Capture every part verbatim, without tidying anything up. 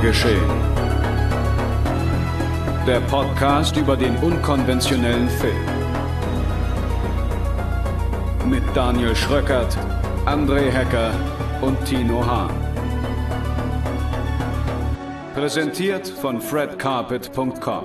geschehen. Der Podcast über den unkonventionellen Film. Mit Daniel Schröckert, André Hecker und Tino Hahn. Präsentiert von fred carpet punkt com.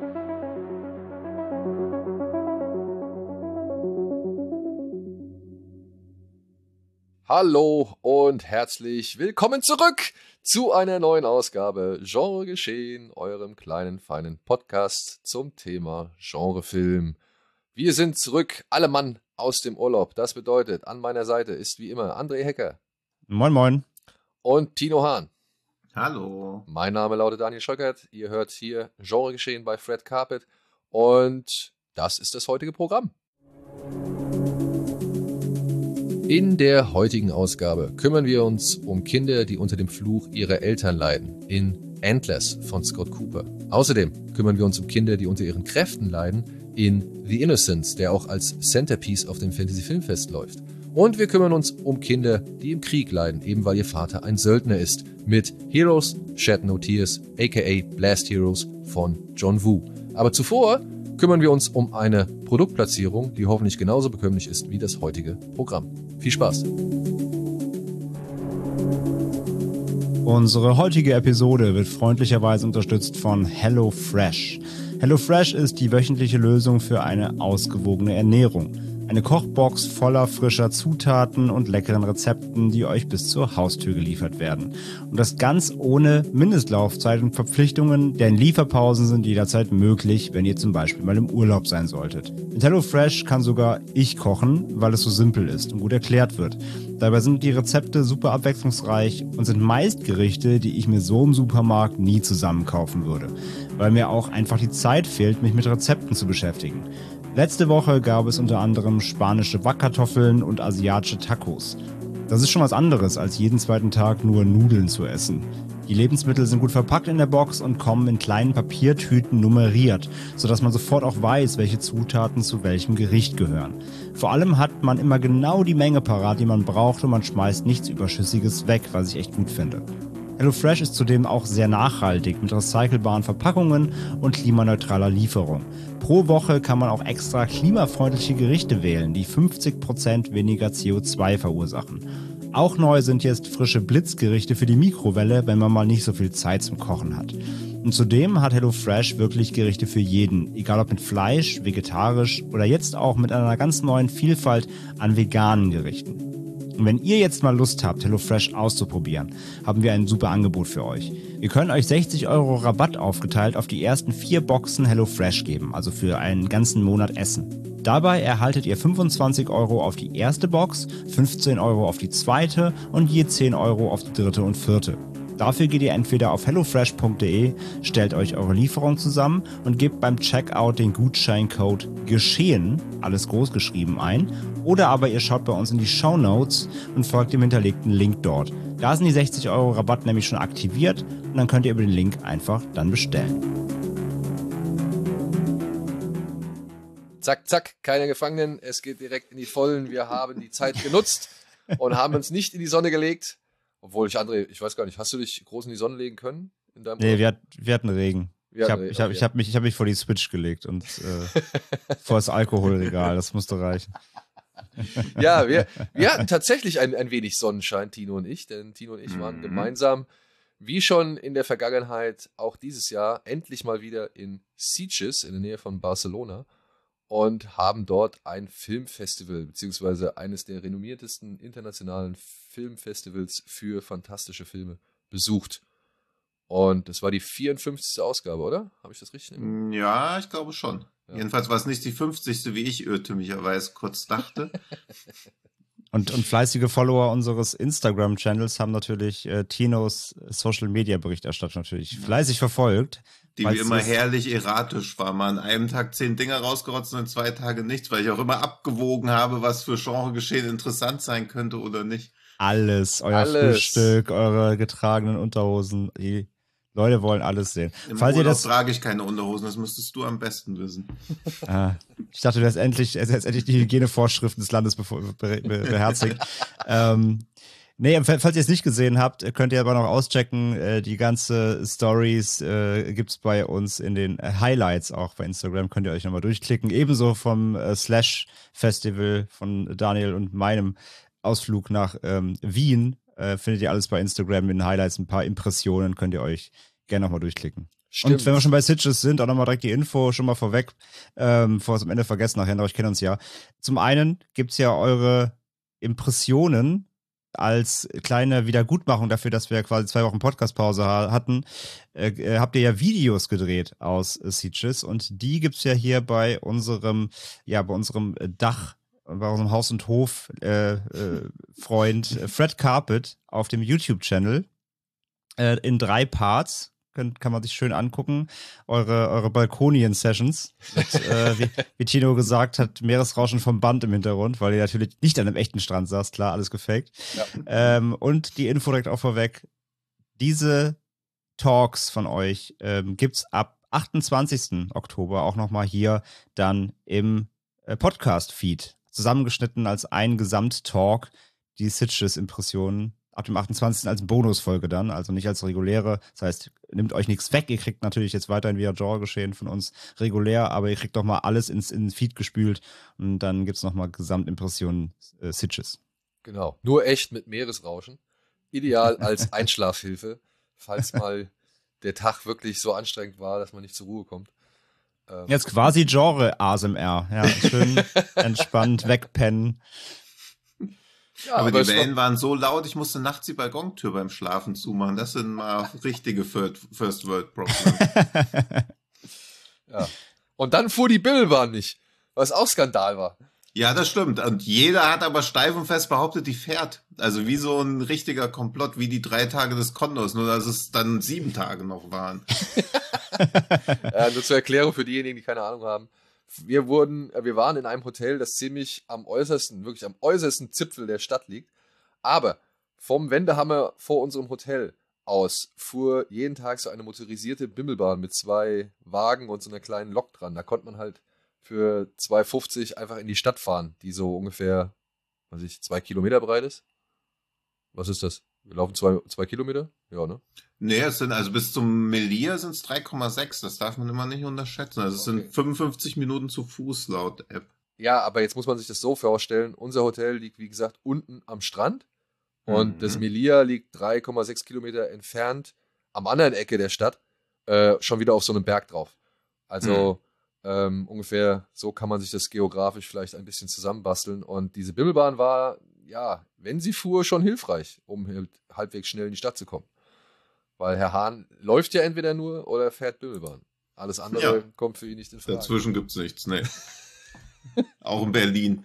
Hallo und herzlich willkommen zurück zu einer neuen Ausgabe Genre Geschehen, eurem kleinen, feinen Podcast zum Thema Genrefilm. Wir sind zurück, alle Mann aus dem Urlaub. Das bedeutet, an meiner Seite ist wie immer André Hecker. Moin, moin. Und Tino Hahn. Hallo. Mein Name lautet Daniel Schröckert. Ihr hört hier Genre Geschehen bei Fred Carpet. Und das ist das heutige Programm. In der heutigen Ausgabe kümmern wir uns um Kinder, die unter dem Fluch ihrer Eltern leiden, in Endless von Scott Cooper. Außerdem kümmern wir uns um Kinder, die unter ihren Kräften leiden, in The Innocents, der auch als Centerpiece auf dem Fantasy Filmfest läuft. Und wir kümmern uns um Kinder, die im Krieg leiden, eben weil ihr Vater ein Söldner ist, mit Heroes Shed No Tears, aka Blast Heroes von John Woo. Aber zuvor kümmern wir uns um eine Produktplatzierung, die hoffentlich genauso bekömmlich ist wie das heutige Programm. Viel Spaß! Unsere heutige Episode wird freundlicherweise unterstützt von HelloFresh. HelloFresh ist die wöchentliche Lösung für eine ausgewogene Ernährung. Eine Kochbox voller frischer Zutaten und leckeren Rezepten, die euch bis zur Haustür geliefert werden. Und das ganz ohne Mindestlaufzeit und Verpflichtungen, denn Lieferpausen sind jederzeit möglich, wenn ihr zum Beispiel mal im Urlaub sein solltet. Mit HelloFresh kann sogar ich kochen, weil es so simpel ist und gut erklärt wird. Dabei sind die Rezepte super abwechslungsreich und sind meist Gerichte, die ich mir so im Supermarkt nie zusammenkaufen würde, weil mir auch einfach die Zeit fehlt, mich mit Rezepten zu beschäftigen. Letzte Woche gab es unter anderem spanische Backkartoffeln und asiatische Tacos. Das ist schon was anderes, als jeden zweiten Tag nur Nudeln zu essen. Die Lebensmittel sind gut verpackt in der Box und kommen in kleinen Papiertüten nummeriert, sodass man sofort auch weiß, welche Zutaten zu welchem Gericht gehören. Vor allem hat man immer genau die Menge parat, die man braucht, und man schmeißt nichts Überschüssiges weg, was ich echt gut finde. HelloFresh ist zudem auch sehr nachhaltig mit recycelbaren Verpackungen und klimaneutraler Lieferung. Pro Woche kann man auch extra klimafreundliche Gerichte wählen, die fünfzig Prozent weniger C O zwei verursachen. Auch neu sind jetzt frische Blitzgerichte für die Mikrowelle, wenn man mal nicht so viel Zeit zum Kochen hat. Und zudem hat HelloFresh wirklich Gerichte für jeden, egal ob mit Fleisch, vegetarisch oder jetzt auch mit einer ganz neuen Vielfalt an veganen Gerichten. Und wenn ihr jetzt mal Lust habt, HelloFresh auszuprobieren, haben wir ein super Angebot für euch. Wir können euch sechzig Euro Rabatt aufgeteilt auf die ersten vier Boxen HelloFresh geben, also für einen ganzen Monat Essen. Dabei erhaltet ihr fünfundzwanzig Euro auf die erste Box, fünfzehn Euro auf die zweite und je zehn Euro auf die dritte und vierte. Dafür geht ihr entweder auf hellofresh punkt de, stellt euch eure Lieferung zusammen und gebt beim Checkout den Gutscheincode GESCHEHEN, alles groß geschrieben, ein, oder aber ihr schaut bei uns in die Shownotes und folgt dem hinterlegten Link dort. Da sind die sechzig Euro Rabatt nämlich schon aktiviert und dann könnt ihr über den Link einfach dann bestellen. Zack, zack, keine Gefangenen, es geht direkt in die Vollen. Wir haben die Zeit genutzt und haben uns nicht in die Sonne gelegt. Obwohl ich, André, ich weiß gar nicht, hast du dich groß in die Sonne legen können? In deinem nee, wir, hat, wir hatten Regen. Wir ich habe Regen, ich hab, okay. ich hab mich, ich hab mich vor die Switch gelegt und äh, vor das Alkoholregal, das musste reichen. Ja, wir, wir hatten tatsächlich ein, ein wenig Sonnenschein, Tino und ich, denn Tino und ich waren mhm. gemeinsam, wie schon in der Vergangenheit, auch dieses Jahr, endlich mal wieder in Sitges, in der Nähe von Barcelona, und haben dort ein Filmfestival, beziehungsweise eines der renommiertesten internationalen Filmfestivals für fantastische Filme besucht. Und das war die vierundfünfzigste Ausgabe, oder? Habe ich das richtig? Ja, ich glaube schon. Ja. Jedenfalls war es nicht die fünfzigste, wie ich irrtümlicherweise kurz dachte. Und, und fleißige Follower unseres Instagram-Channels haben natürlich äh, Tinos Social-Media-Berichterstattung natürlich fleißig verfolgt. Die wie immer herrlich erratisch war. Mal an einem Tag zehn Dinger rausgerotzt und in zwei Tagen nichts, weil ich auch immer abgewogen habe, was für Genregeschehen interessant sein könnte oder nicht. Alles, euer alles. Frühstück, eure getragenen Unterhosen, die Leute wollen alles sehen. Im Falls Urlaub ihr das trage ich keine Unterhosen, das müsstest du am besten wissen. Ah, ich dachte, du hast endlich, hast endlich die Hygienevorschriften des Landes be- be- beherzigt. ähm, Nee, falls ihr es nicht gesehen habt, könnt ihr aber noch auschecken. Die ganze Stories äh, gibt's bei uns in den Highlights auch bei Instagram. Könnt ihr euch nochmal durchklicken. Ebenso vom äh, Slash Festival von Daniel und meinem Ausflug nach ähm, Wien. Äh, findet ihr alles bei Instagram in den Highlights. Ein paar Impressionen könnt ihr euch gerne nochmal durchklicken. Stimmt. Und wenn wir schon bei Sitges sind, auch nochmal direkt die Info schon mal vorweg, ähm, bevor wir es am Ende vergessen nachher, aber ich kenne uns ja. Zum einen gibt's ja eure Impressionen als kleine Wiedergutmachung dafür, dass wir quasi zwei Wochen Podcastpause ha- hatten, äh, habt ihr ja Videos gedreht aus äh, Sitges und die gibt's ja hier bei unserem, ja, bei unserem Dach, bei unserem Haus- und Hof äh, äh, Freund Fred Carpet auf dem YouTube-Channel äh, in drei Parts. Kann man sich schön angucken. Eure, eure Balkonien-Sessions. Mit, äh, wie, wie Tino gesagt hat, Meeresrauschen vom Band im Hintergrund, weil ihr natürlich nicht an einem echten Strand saßt. Klar, alles gefaked. Ja. Ähm, und die Info direkt auch vorweg. Diese Talks von euch ähm, gibt's ab achtundzwanzigsten Oktober auch nochmal hier dann im äh, Podcast-Feed. Zusammengeschnitten als ein Gesamttalk. Die Sitges-Impressionen ab dem achtundzwanzigsten als Bonusfolge dann, also nicht als reguläre. Das heißt, nehmt euch nichts weg. Ihr kriegt natürlich jetzt weiterhin via Genre-Geschehen von uns regulär, aber ihr kriegt doch mal alles ins, ins Feed gespült und dann gibt's noch mal Gesamtimpressionen äh, Sitges. Genau, nur echt mit Meeresrauschen. Ideal als Einschlafhilfe, falls mal der Tag wirklich so anstrengend war, dass man nicht zur Ruhe kommt. Ähm. Jetzt quasi Genre-A S M R. Ja, schön entspannt wegpennen. Ja, aber, aber die Wellen war... waren so laut, ich musste nachts die Balkontür beim Schlafen zumachen. Das sind mal richtige First World Problems. Ja. Und dann fuhr die Bimmelbahn nicht, was auch Skandal war. Ja, das stimmt. Und jeder hat aber steif und fest behauptet, die fährt. Also wie so ein richtiger Komplott, wie die drei Tage des Kondors, nur dass es dann sieben Tage noch waren. Ja, nur zur Erklärung für diejenigen, die keine Ahnung haben. Wir wurden, wir waren in einem Hotel, das ziemlich am äußersten, wirklich am äußersten Zipfel der Stadt liegt. Aber vom Wendehammer vor unserem Hotel aus fuhr jeden Tag so eine motorisierte Bimmelbahn mit zwei Wagen und so einer kleinen Lok dran. Da konnte man halt für zwei fünfzig einfach in die Stadt fahren, die so ungefähr, weiß ich, zwei Kilometer breit ist. Was ist das? Wir laufen zwei, zwei Kilometer? Ja, ne? Nee, es sind, also bis zum Melia sind es drei Komma sechs, das darf man immer nicht unterschätzen. Also es okay. sind fünfundfünfzig Minuten zu Fuß laut App. Ja, aber jetzt muss man sich das so vorstellen, unser Hotel liegt, wie gesagt, unten am Strand und mhm. das Melia liegt drei Komma sechs Kilometer entfernt am anderen Ecke der Stadt, äh, schon wieder auf so einem Berg drauf. Also mhm. ähm, ungefähr so kann man sich das geografisch vielleicht ein bisschen zusammenbasteln und diese Bimmelbahn war, ja, wenn sie fuhr, schon hilfreich, um halt halbwegs schnell in die Stadt zu kommen. Weil Herr Hahn läuft ja entweder nur oder fährt Bimmelbahn. Alles andere ja. kommt für ihn nicht in Frage. Dazwischen gibt's nichts, ne. Auch in Berlin.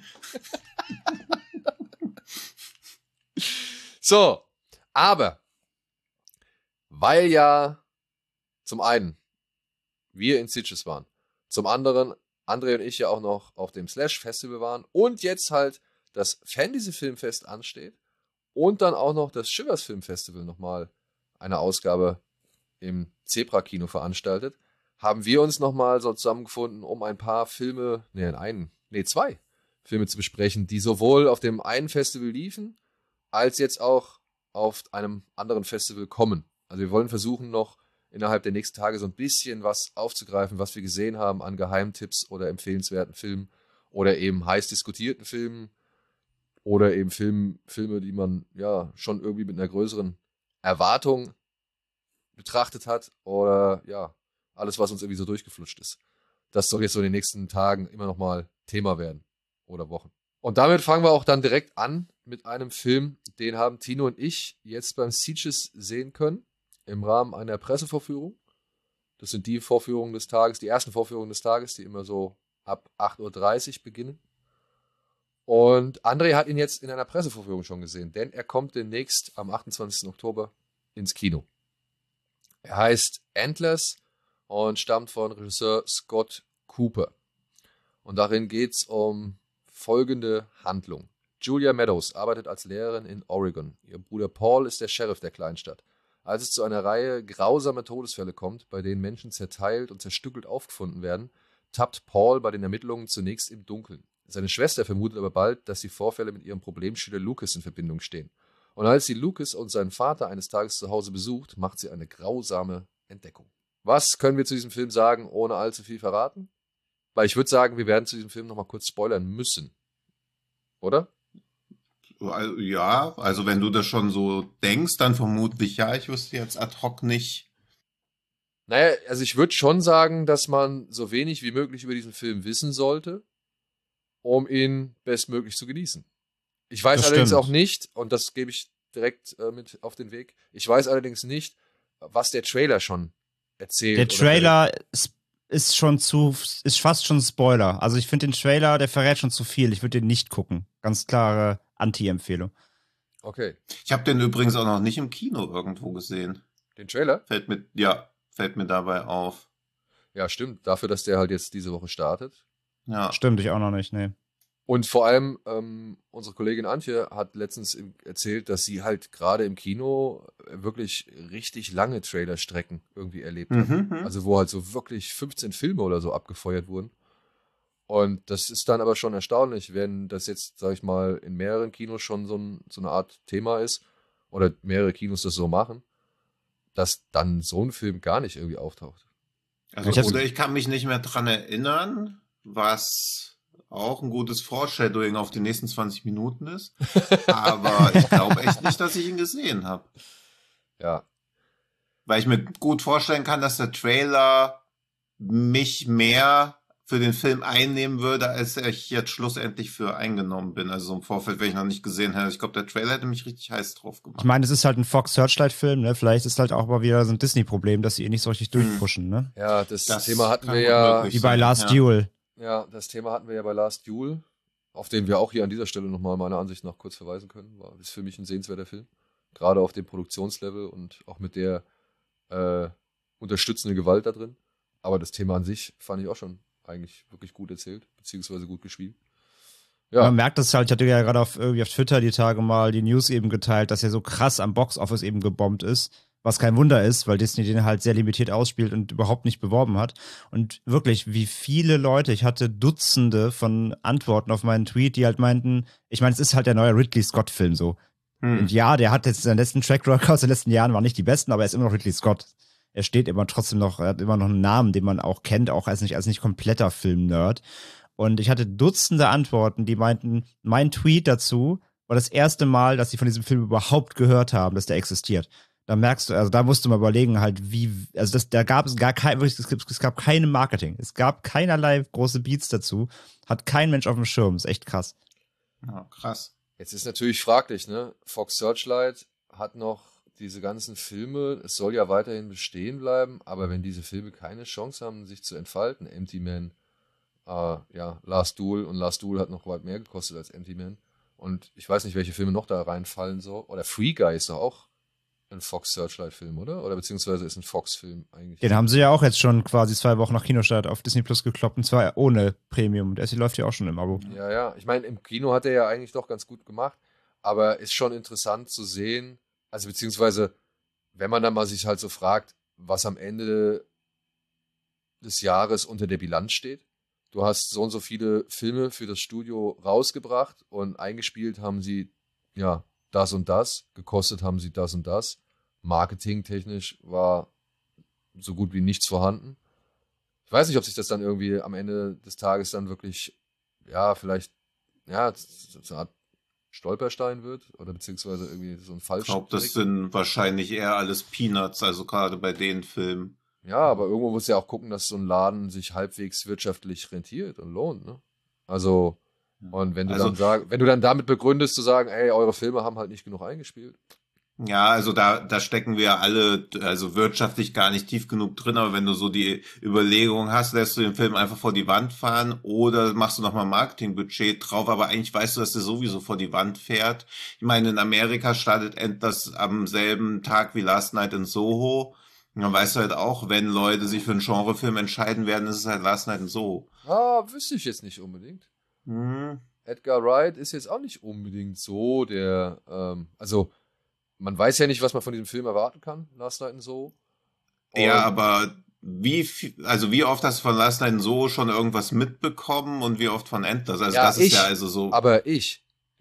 So, aber weil ja zum einen wir in Sitges waren, zum anderen André und ich ja auch noch auf dem Slash Festival waren und jetzt halt das Fantasy Filmfest ansteht und dann auch noch das Shivers Film Festival nochmal eine Ausgabe im Zebra-Kino veranstaltet, haben wir uns nochmal so zusammengefunden, um ein paar Filme, nee, einen, nee, zwei Filme zu besprechen, die sowohl auf dem einen Festival liefen, als jetzt auch auf einem anderen Festival kommen. Also wir wollen versuchen, noch innerhalb der nächsten Tage so ein bisschen was aufzugreifen, was wir gesehen haben an Geheimtipps oder empfehlenswerten Filmen oder eben heiß diskutierten Filmen oder eben Film, Filme, die man ja schon irgendwie mit einer größeren Erwartung betrachtet hat oder ja, alles, was uns irgendwie so durchgeflutscht ist. Das soll jetzt so in den nächsten Tagen immer noch mal Thema werden oder Wochen. Und damit fangen wir auch dann direkt an mit einem Film, den haben Tino und ich jetzt beim Sitges sehen können, im Rahmen einer Pressevorführung. Das sind die Vorführungen des Tages, die ersten Vorführungen des Tages, die immer so ab acht Uhr dreißig beginnen. Und André hat ihn jetzt in einer Pressevorführung schon gesehen, denn er kommt demnächst am achtundzwanzigsten Oktober ins Kino. Er heißt Antlers und stammt von Regisseur Scott Cooper. Und darin geht es um folgende Handlung. Julia Meadows arbeitet als Lehrerin in Oregon. Ihr Bruder Paul ist der Sheriff der Kleinstadt. Als es zu einer Reihe grausamer Todesfälle kommt, bei denen Menschen zerteilt und zerstückelt aufgefunden werden, tappt Paul bei den Ermittlungen zunächst im Dunkeln. Seine Schwester vermutet aber bald, dass die Vorfälle mit ihrem Problemschüler Lucas in Verbindung stehen. Und als sie Lucas und seinen Vater eines Tages zu Hause besucht, macht sie eine grausame Entdeckung. Was können wir zu diesem Film sagen, ohne allzu viel verraten? Weil ich würde sagen, wir werden zu diesem Film nochmal kurz spoilern müssen. Oder? Ja, also wenn du das schon so denkst, dann vermutlich ja. Ich wüsste jetzt ad hoc nicht. Naja, also ich würde schon sagen, dass man so wenig wie möglich über diesen Film wissen sollte, um ihn bestmöglich zu genießen. Ich weiß Das allerdings stimmt. auch nicht, und das gebe ich direkt äh, mit auf den Weg, ich weiß allerdings nicht, was der Trailer schon erzählt. Der oder Trailer ist, ist schon zu, ist fast schon ein Spoiler. Also ich finde den Trailer, der verrät schon zu viel. Ich würde den nicht gucken. Ganz klare Anti-Empfehlung. Okay, Ich habe den übrigens auch noch nicht im Kino irgendwo gesehen. den Trailer? Fällt mir, ja, fällt mir dabei auf. Ja, stimmt. Dafür, dass der halt jetzt diese Woche startet. Ja. Stimmt, ich auch noch nicht, nee. Und vor allem, ähm, unsere Kollegin Antje hat letztens im- erzählt, dass sie halt gerade im Kino wirklich richtig lange Trailerstrecken irgendwie erlebt hat. Mhm, mhm. Also wo halt so wirklich fünfzehn Filme oder so abgefeuert wurden. Und das ist dann aber schon erstaunlich, wenn das jetzt, sag ich mal, in mehreren Kinos schon so, ein, so eine Art Thema ist oder mehrere Kinos das so machen, dass dann so ein Film gar nicht irgendwie auftaucht. Also, Ich hab's- oder ich kann mich nicht mehr dran erinnern, was auch ein gutes Foreshadowing auf die nächsten zwanzig Minuten ist. Aber ich glaube echt nicht, dass ich ihn gesehen habe. Ja, Weil ich mir gut vorstellen kann, dass der Trailer mich mehr für den Film einnehmen würde, als ich jetzt schlussendlich für eingenommen bin. Also so im Vorfeld, wenn ich noch nicht gesehen hätte. Ich glaube, der Trailer hätte mich richtig heiß drauf Ich gemacht. meine, es ist halt ein Fox Searchlight-Film, ne? Vielleicht ist halt auch mal wieder so ein Disney-Problem, dass sie ihn nicht so richtig durchpushen, ne? ja, das, Das Thema hatten kann wir gut ja. möglich Wie bei sein, Last ja. Duel. Ja, das Thema hatten wir ja bei Last Duel, auf den wir auch hier an dieser Stelle nochmal meiner Ansicht nach kurz verweisen können. War, ist für mich ein sehenswerter Film. Gerade auf dem Produktionslevel und auch mit der äh, unterstützenden Gewalt da drin. Aber das Thema an sich fand ich auch schon eigentlich wirklich gut erzählt, beziehungsweise gut gespielt. Ja, Man merkt das halt, ich hatte ja gerade auf, irgendwie auf Twitter die Tage mal die News eben geteilt, dass er so krass am Boxoffice eben gebombt ist. Was kein Wunder ist, weil Disney den halt sehr limitiert ausspielt und überhaupt nicht beworben hat. Und wirklich, wie viele Leute, ich hatte Dutzende von Antworten auf meinen Tweet, die halt meinten, ich meine, es ist halt der neue Ridley Scott-Film so. Hm. Und ja, der hat jetzt seinen letzten Track Record aus den letzten Jahren, waren nicht die besten, aber er ist immer noch Ridley Scott. Er steht immer trotzdem noch, er hat immer noch einen Namen, den man auch kennt, auch als nicht, als nicht kompletter Film-Nerd. Und ich hatte Dutzende Antworten, die meinten, mein Tweet dazu war das erste Mal, dass sie von diesem Film überhaupt gehört haben, dass der existiert. Da merkst du, also da musst du mal überlegen, halt, wie, also das, da gab es gar kein, wirklich, es, gibt, es gab keine Marketing. Es gab keinerlei große Beats dazu. Hat kein Mensch auf dem Schirm. Ist echt krass. Ja, krass. jetzt ist natürlich fraglich, ne? Fox Searchlight hat noch diese ganzen Filme, es soll ja weiterhin bestehen bleiben, aber wenn diese Filme keine Chance haben, sich zu entfalten, Empty Man, äh, ja, Last Duel, und Last Duel hat noch weit mehr gekostet als Empty Man. Und ich weiß nicht, welche Filme noch da reinfallen so. Oder Free Guy ist doch auch ein Fox Searchlight-Film, oder? Oder beziehungsweise ist ein Fox-Film eigentlich. Den haben sie ja auch jetzt schon quasi zwei Wochen nach Kinostart auf Disney Plus gekloppt, und zwar ohne Premium. Der läuft ja auch schon im Abo. Ja, ja. Ich meine, im Kino hat er ja eigentlich doch ganz gut gemacht, aber ist schon interessant zu sehen, also beziehungsweise, wenn man dann mal sich halt so fragt, was am Ende des Jahres unter der Bilanz steht. Du hast so und so viele Filme für das Studio rausgebracht und eingespielt haben sie, ja, das und das, gekostet haben sie das und das. Marketingtechnisch war so gut wie nichts vorhanden. Ich weiß nicht, ob sich das dann irgendwie am Ende des Tages dann wirklich, ja, vielleicht, ja, so eine Art Stolperstein wird oder beziehungsweise irgendwie so ein falsch. Ich glaube, das sind wahrscheinlich eher alles Peanuts, also gerade bei den Filmen. Ja, aber irgendwo muss ja auch gucken, dass so ein Laden sich halbwegs wirtschaftlich rentiert und lohnt, ne? Also, und wenn du Also- dann sag, wenn du dann damit begründest, zu sagen, ey, eure Filme haben halt nicht genug eingespielt. Ja, also da, da stecken wir alle, also wirtschaftlich gar nicht tief genug drin, aber wenn du so die Überlegung hast, lässt du den Film einfach vor die Wand fahren oder machst du nochmal Marketingbudget drauf, aber eigentlich weißt du, dass der sowieso vor die Wand fährt. Ich meine, in Amerika startet Endless am selben Tag wie Last Night in Soho. Und dann weißt du halt auch, wenn Leute sich für einen Genrefilm entscheiden werden, ist es halt Last Night in Soho. Ah, wüsste ich jetzt nicht unbedingt. Hm. Edgar Wright ist jetzt auch nicht unbedingt so der, ähm, also man weiß ja nicht, was man von diesem Film erwarten kann, Last Night in Soho. Ja, Und- aber wie viel, also wie oft hast du von Last Night in Soho schon irgendwas mitbekommen und wie oft von Endless? Also Ja, das ist ich, ja also so. Aber ich,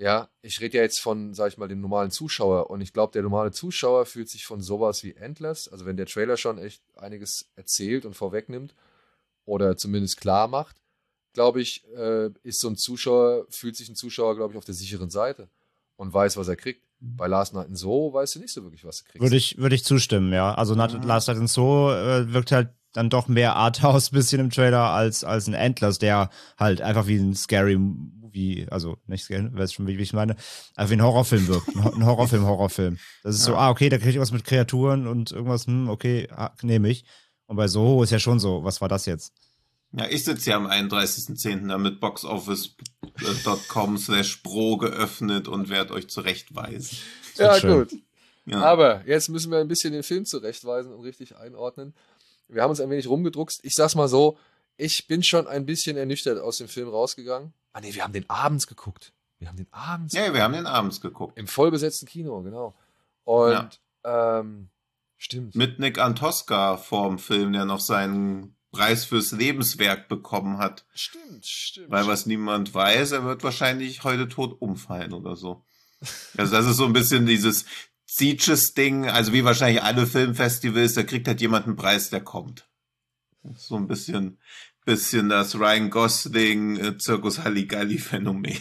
Ja, ich rede ja jetzt von, sag ich mal, dem normalen Zuschauer. Und ich glaube, der normale Zuschauer fühlt sich von sowas wie Endless, also wenn der Trailer schon echt einiges erzählt und vorwegnimmt oder zumindest klar macht, glaube ich, äh, ist so ein Zuschauer, fühlt sich ein Zuschauer, glaube ich, auf der sicheren Seite und weiß, was er kriegt. Bei Last Night in Soho weißt du nicht so wirklich, was du kriegst. Würde ich, würde ich zustimmen, ja. Also mhm. Last Night in Soho äh, wirkt halt dann doch mehr Arthouse bisschen im Trailer als, als ein Endless, der halt einfach wie ein Scary Movie, also nicht Scary, weißt schon, wie ich meine, einfach wie ein Horrorfilm wirkt. Ein Horrorfilm, Horrorfilm. Das ist ja. so, ah, okay, da kriege ich was mit Kreaturen und irgendwas, hm, okay, ah, nehme ich. Und bei Soho ist ja schon so, was war das jetzt? Ja, ich sitze ja am einunddreißigsten zehnten da mit boxoffice punkt com slash pro geöffnet und werde euch zurechtweisen. Ja, gut. Ja. Aber jetzt müssen wir ein bisschen den Film zurechtweisen und richtig einordnen. Wir haben uns ein wenig rumgedruckst. Ich sag's mal so, ich bin schon ein bisschen ernüchtert aus dem Film rausgegangen. Ah nee, wir haben den abends geguckt. Wir haben den abends Ja, geguckt. wir haben den abends geguckt. Im vollbesetzten Kino, genau. Und, ja. ähm, stimmt. Mit Nick Antosca vorm Film, der noch seinen Preis fürs Lebenswerk bekommen hat. Stimmt, stimmt. Weil was niemand weiß, er wird wahrscheinlich heute tot umfallen oder so. Also das ist so ein bisschen dieses Sieges-Ding, also wie wahrscheinlich alle Filmfestivals, da kriegt halt jemand einen Preis, der kommt. So ein bisschen, bisschen das Ryan Gosling äh, Zirkus Halligalli Phänomen.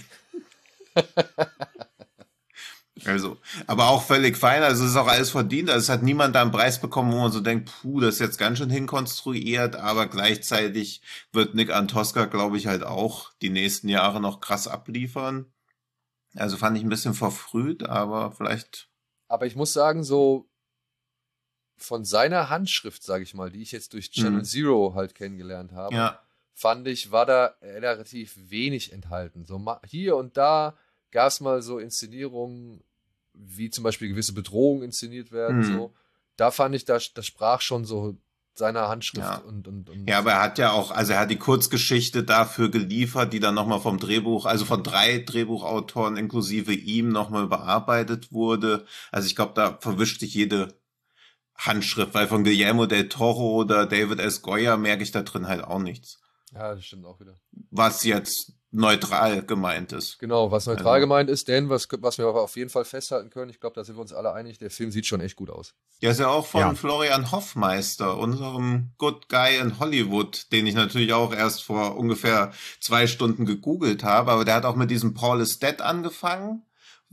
Also, aber auch völlig fein, also es ist auch alles verdient, also es hat niemand da einen Preis bekommen, wo man so denkt, puh, das ist jetzt ganz schön hinkonstruiert, aber gleichzeitig wird Nick Antosca, glaube ich, halt auch die nächsten Jahre noch krass abliefern. Also fand ich ein bisschen verfrüht, aber vielleicht... Aber ich muss sagen, so von seiner Handschrift, sage ich mal, die ich jetzt durch Channel mhm. Zero halt kennengelernt habe, ja. fand ich, war da relativ wenig enthalten. So hier und da gab es mal so Inszenierungen, wie zum Beispiel gewisse Bedrohungen inszeniert werden. Mhm. So. Da fand ich, das, das sprach schon so seiner Handschrift. Ja. Und, und, und ja, aber er hat ja auch, also er hat die Kurzgeschichte dafür geliefert, die dann nochmal vom Drehbuch, also von drei Drehbuchautoren inklusive ihm nochmal überarbeitet wurde. Also ich glaube, da verwischt sich jede Handschrift, weil von Guillermo del Toro oder David S. Goya merke ich da drin halt auch nichts. Ja, das stimmt auch wieder. Was jetzt neutral gemeint ist. Genau, was neutral also, gemeint ist, denn was, was wir aber auf jeden Fall festhalten können, ich glaube, da sind wir uns alle einig, der Film sieht schon echt gut aus. Ja, ist ja auch von ja. Florian Hoffmeister, unserem Good Guy in Hollywood, den ich natürlich auch erst vor ungefähr zwei Stunden gegoogelt habe, aber der hat auch mit diesem Paul is Dead angefangen,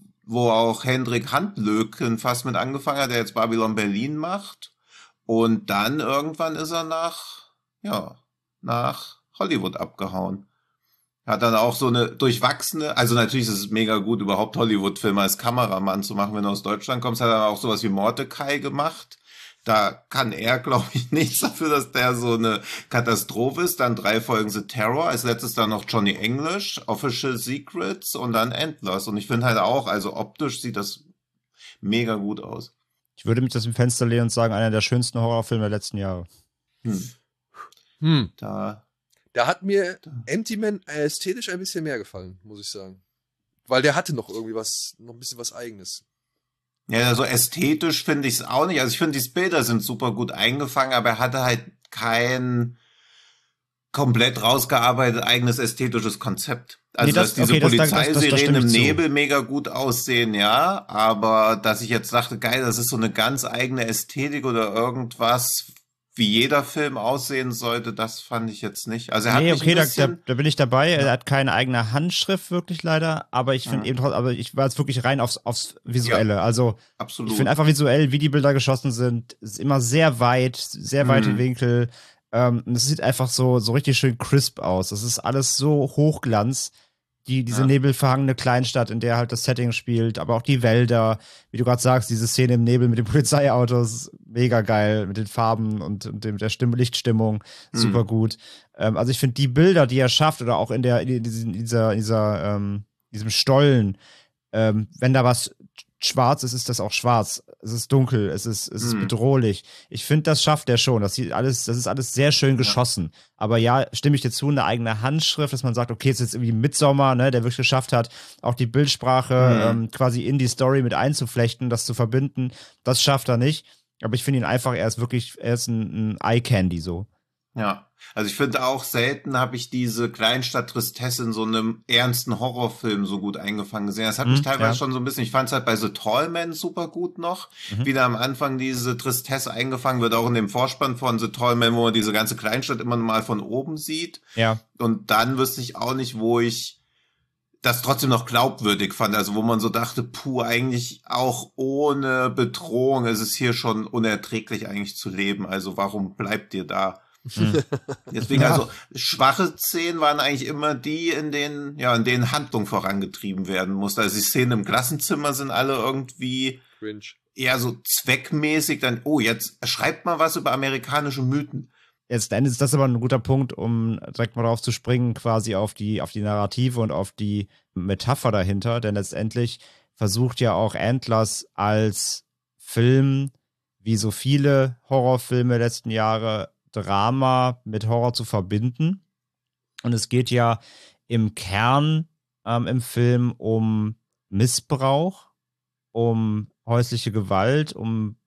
wo auch Hendrik Handlöken fast mit angefangen hat, der jetzt Babylon Berlin macht. Und dann irgendwann ist er nach, ja, nach Hollywood abgehauen. Hat dann auch so eine durchwachsene, also natürlich ist es mega gut, überhaupt Hollywood-Filme als Kameramann zu machen, wenn du aus Deutschland kommst, hat er auch sowas wie Mordecai gemacht. Da kann er, glaube ich, nichts dafür, dass der so eine Katastrophe ist. Dann drei Folgen The Terror, als letztes dann noch Johnny English, Official Secrets und dann Endless. Und ich finde halt auch, also optisch sieht das mega gut aus. Ich würde mich das im Fenster lehnen und sagen, einer der schönsten Horrorfilme der letzten Jahre. Hm. Hm. Da... Da hat mir Empty Man ästhetisch ein bisschen mehr gefallen, muss ich sagen. Weil der hatte noch irgendwie was, noch ein bisschen was Eigenes. Ja, so ästhetisch finde ich es auch nicht. Also ich finde, die Bilder sind super gut eingefangen, aber er hatte halt kein komplett rausgearbeitet eigenes ästhetisches Konzept. Also, nee, das, dass diese okay, Polizeisirenen im Nebel zu. mega gut aussehen, ja, aber dass ich jetzt dachte, geil, das ist so eine ganz eigene Ästhetik oder irgendwas, wie jeder Film aussehen sollte, das fand ich jetzt nicht. Also er hat nee, mich okay, ein bisschen, da, da bin ich dabei. Ja. Er hat keine eigene Handschrift wirklich leider, aber ich finde ja. eben trotzdem, aber ich war jetzt wirklich rein aufs, aufs Visuelle. Ja, also absolut. Ich finde einfach visuell, wie die Bilder geschossen sind, ist immer sehr weit, sehr weite mhm. Winkel. Ähm, und es sieht einfach so so richtig schön crisp aus. Das ist alles so Hochglanz. Die, diese ja. nebelverhangene Kleinstadt, in der halt das Setting spielt, aber auch die Wälder, wie du gerade sagst, diese Szene im Nebel mit den Polizeiautos, mega geil, mit den Farben und, und dem, der Stimme, Lichtstimmung, mhm. super gut. Ähm, also ich finde die Bilder, die er schafft, oder auch in der, in dieser, in dieser, ähm, diesem Stollen, ähm, wenn da was schwarz ist, ist das auch schwarz. Es ist dunkel, es ist, es ist mhm. bedrohlich. Ich finde, das schafft er schon. Das sieht alles, das ist alles sehr schön geschossen. Ja. Aber ja, stimme ich dir zu, eine eigene Handschrift, dass man sagt, okay, es ist jetzt irgendwie Midsommar, ne, der wirklich geschafft hat, auch die Bildsprache mhm. ähm, quasi in die Story mit einzuflechten, das zu verbinden. Das schafft er nicht. Aber ich finde ihn einfach, er ist wirklich, er ist ein, ein Eye-Candy so. Ja, also ich finde auch selten habe ich diese Kleinstadt-Tristesse in so einem ernsten Horrorfilm so gut eingefangen gesehen. Das hat mich Hm, teilweise ja. schon so ein bisschen, ich fand es halt bei The Tallman super gut noch, Mhm. wie da am Anfang diese Tristesse eingefangen wird, auch in dem Vorspann von The Tallman, wo man diese ganze Kleinstadt immer mal von oben sieht. Ja. Und dann wüsste ich auch nicht, wo ich das trotzdem noch glaubwürdig fand, also wo man so dachte, puh, eigentlich auch ohne Bedrohung ist es hier schon unerträglich eigentlich zu leben, also warum bleibt ihr da? Hm. Deswegen, Ja. also schwache Szenen waren eigentlich immer die, in denen, ja, in denen Handlung vorangetrieben werden musste. Also die Szenen im Klassenzimmer sind alle irgendwie Cringe. eher so zweckmäßig, dann, oh, jetzt schreibt mal was über amerikanische Mythen. Jetzt Endes ist das aber ein guter Punkt, um direkt mal drauf zu springen, quasi auf die, auf die Narrative und auf die Metapher dahinter. Denn letztendlich versucht ja auch Antlers als Film, wie so viele Horrorfilme der letzten Jahre, Drama mit Horror zu verbinden. Und es geht ja im Kern ähm, im Film um Missbrauch, um häusliche Gewalt, um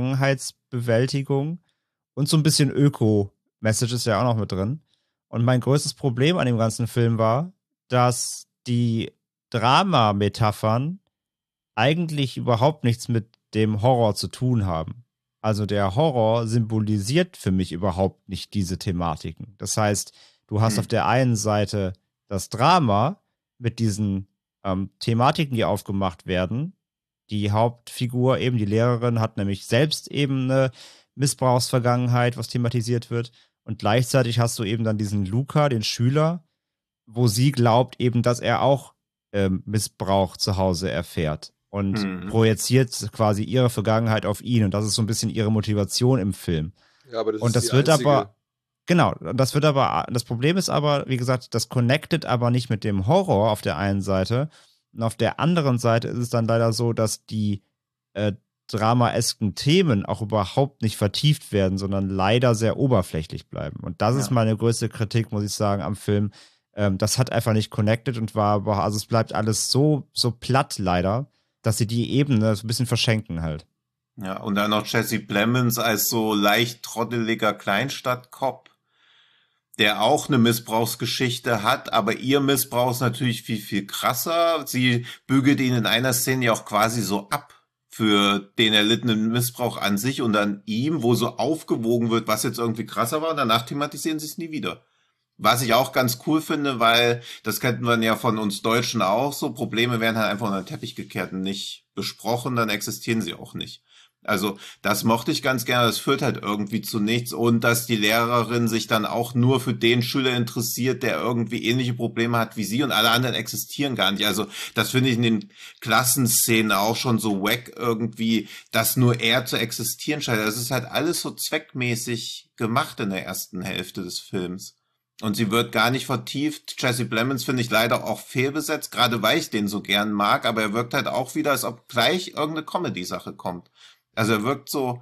Vergangenheitsbewältigung und so ein bisschen Öko-Message ist ja auch noch mit drin. Und mein größtes Problem an dem ganzen Film war, dass die Drama-Metaphern eigentlich überhaupt nichts mit dem Horror zu tun haben. Also der Horror symbolisiert für mich überhaupt nicht diese Thematiken. Das heißt, du hast Hm. auf der einen Seite das Drama mit diesen ähm, Thematiken, die aufgemacht werden. Die Hauptfigur, eben die Lehrerin, hat nämlich selbst eben eine Missbrauchsvergangenheit, was thematisiert wird. Und gleichzeitig hast du eben dann diesen Luca, den Schüler, wo sie glaubt eben, dass er auch ähm, Missbrauch zu Hause erfährt. Und Mhm. projiziert quasi ihre Vergangenheit auf ihn. Und das ist so ein bisschen ihre Motivation im Film. Ja, aber das Und ist das die wird einzige- aber, genau, das wird aber, das Problem ist aber, wie gesagt, das connectet aber nicht mit dem Horror auf der einen Seite. Und auf der anderen Seite ist es dann leider so, dass die äh, dramaesken Themen auch überhaupt nicht vertieft werden, sondern leider sehr oberflächlich bleiben. Und das Ja. ist meine größte Kritik, muss ich sagen, am Film. Ähm, das hat einfach nicht connected und war, aber- also es bleibt alles so, so platt leider, dass sie die Ebene so ein bisschen verschenken halt. Ja, und dann noch Jesse Plemons als so leicht trotteliger Kleinstadtkopf, der auch eine Missbrauchsgeschichte hat, aber ihr Missbrauch ist natürlich viel, viel krasser. Sie bügelt ihn in einer Szene ja auch quasi so ab für den erlittenen Missbrauch an sich und an ihm, wo so aufgewogen wird, was jetzt irgendwie krasser war, und danach thematisieren sie es nie wieder. Was ich auch ganz cool finde, weil das kennt man ja von uns Deutschen auch so, Probleme werden halt einfach unter den Teppich gekehrt und nicht besprochen, dann existieren sie auch nicht. Also das mochte ich ganz gerne, das führt halt irgendwie zu nichts und dass die Lehrerin sich dann auch nur für den Schüler interessiert, der irgendwie ähnliche Probleme hat wie sie und alle anderen existieren gar nicht. Also das finde ich in den Klassenszenen auch schon so wack irgendwie, dass nur er zu existieren scheint. Das ist halt alles so zweckmäßig gemacht in der ersten Hälfte des Films. Und sie wird gar nicht vertieft. Jesse Plemons finde ich leider auch fehlbesetzt, gerade weil ich den so gern mag, aber er wirkt halt auch wieder, als ob gleich irgendeine Comedy-Sache kommt. Also er wirkt so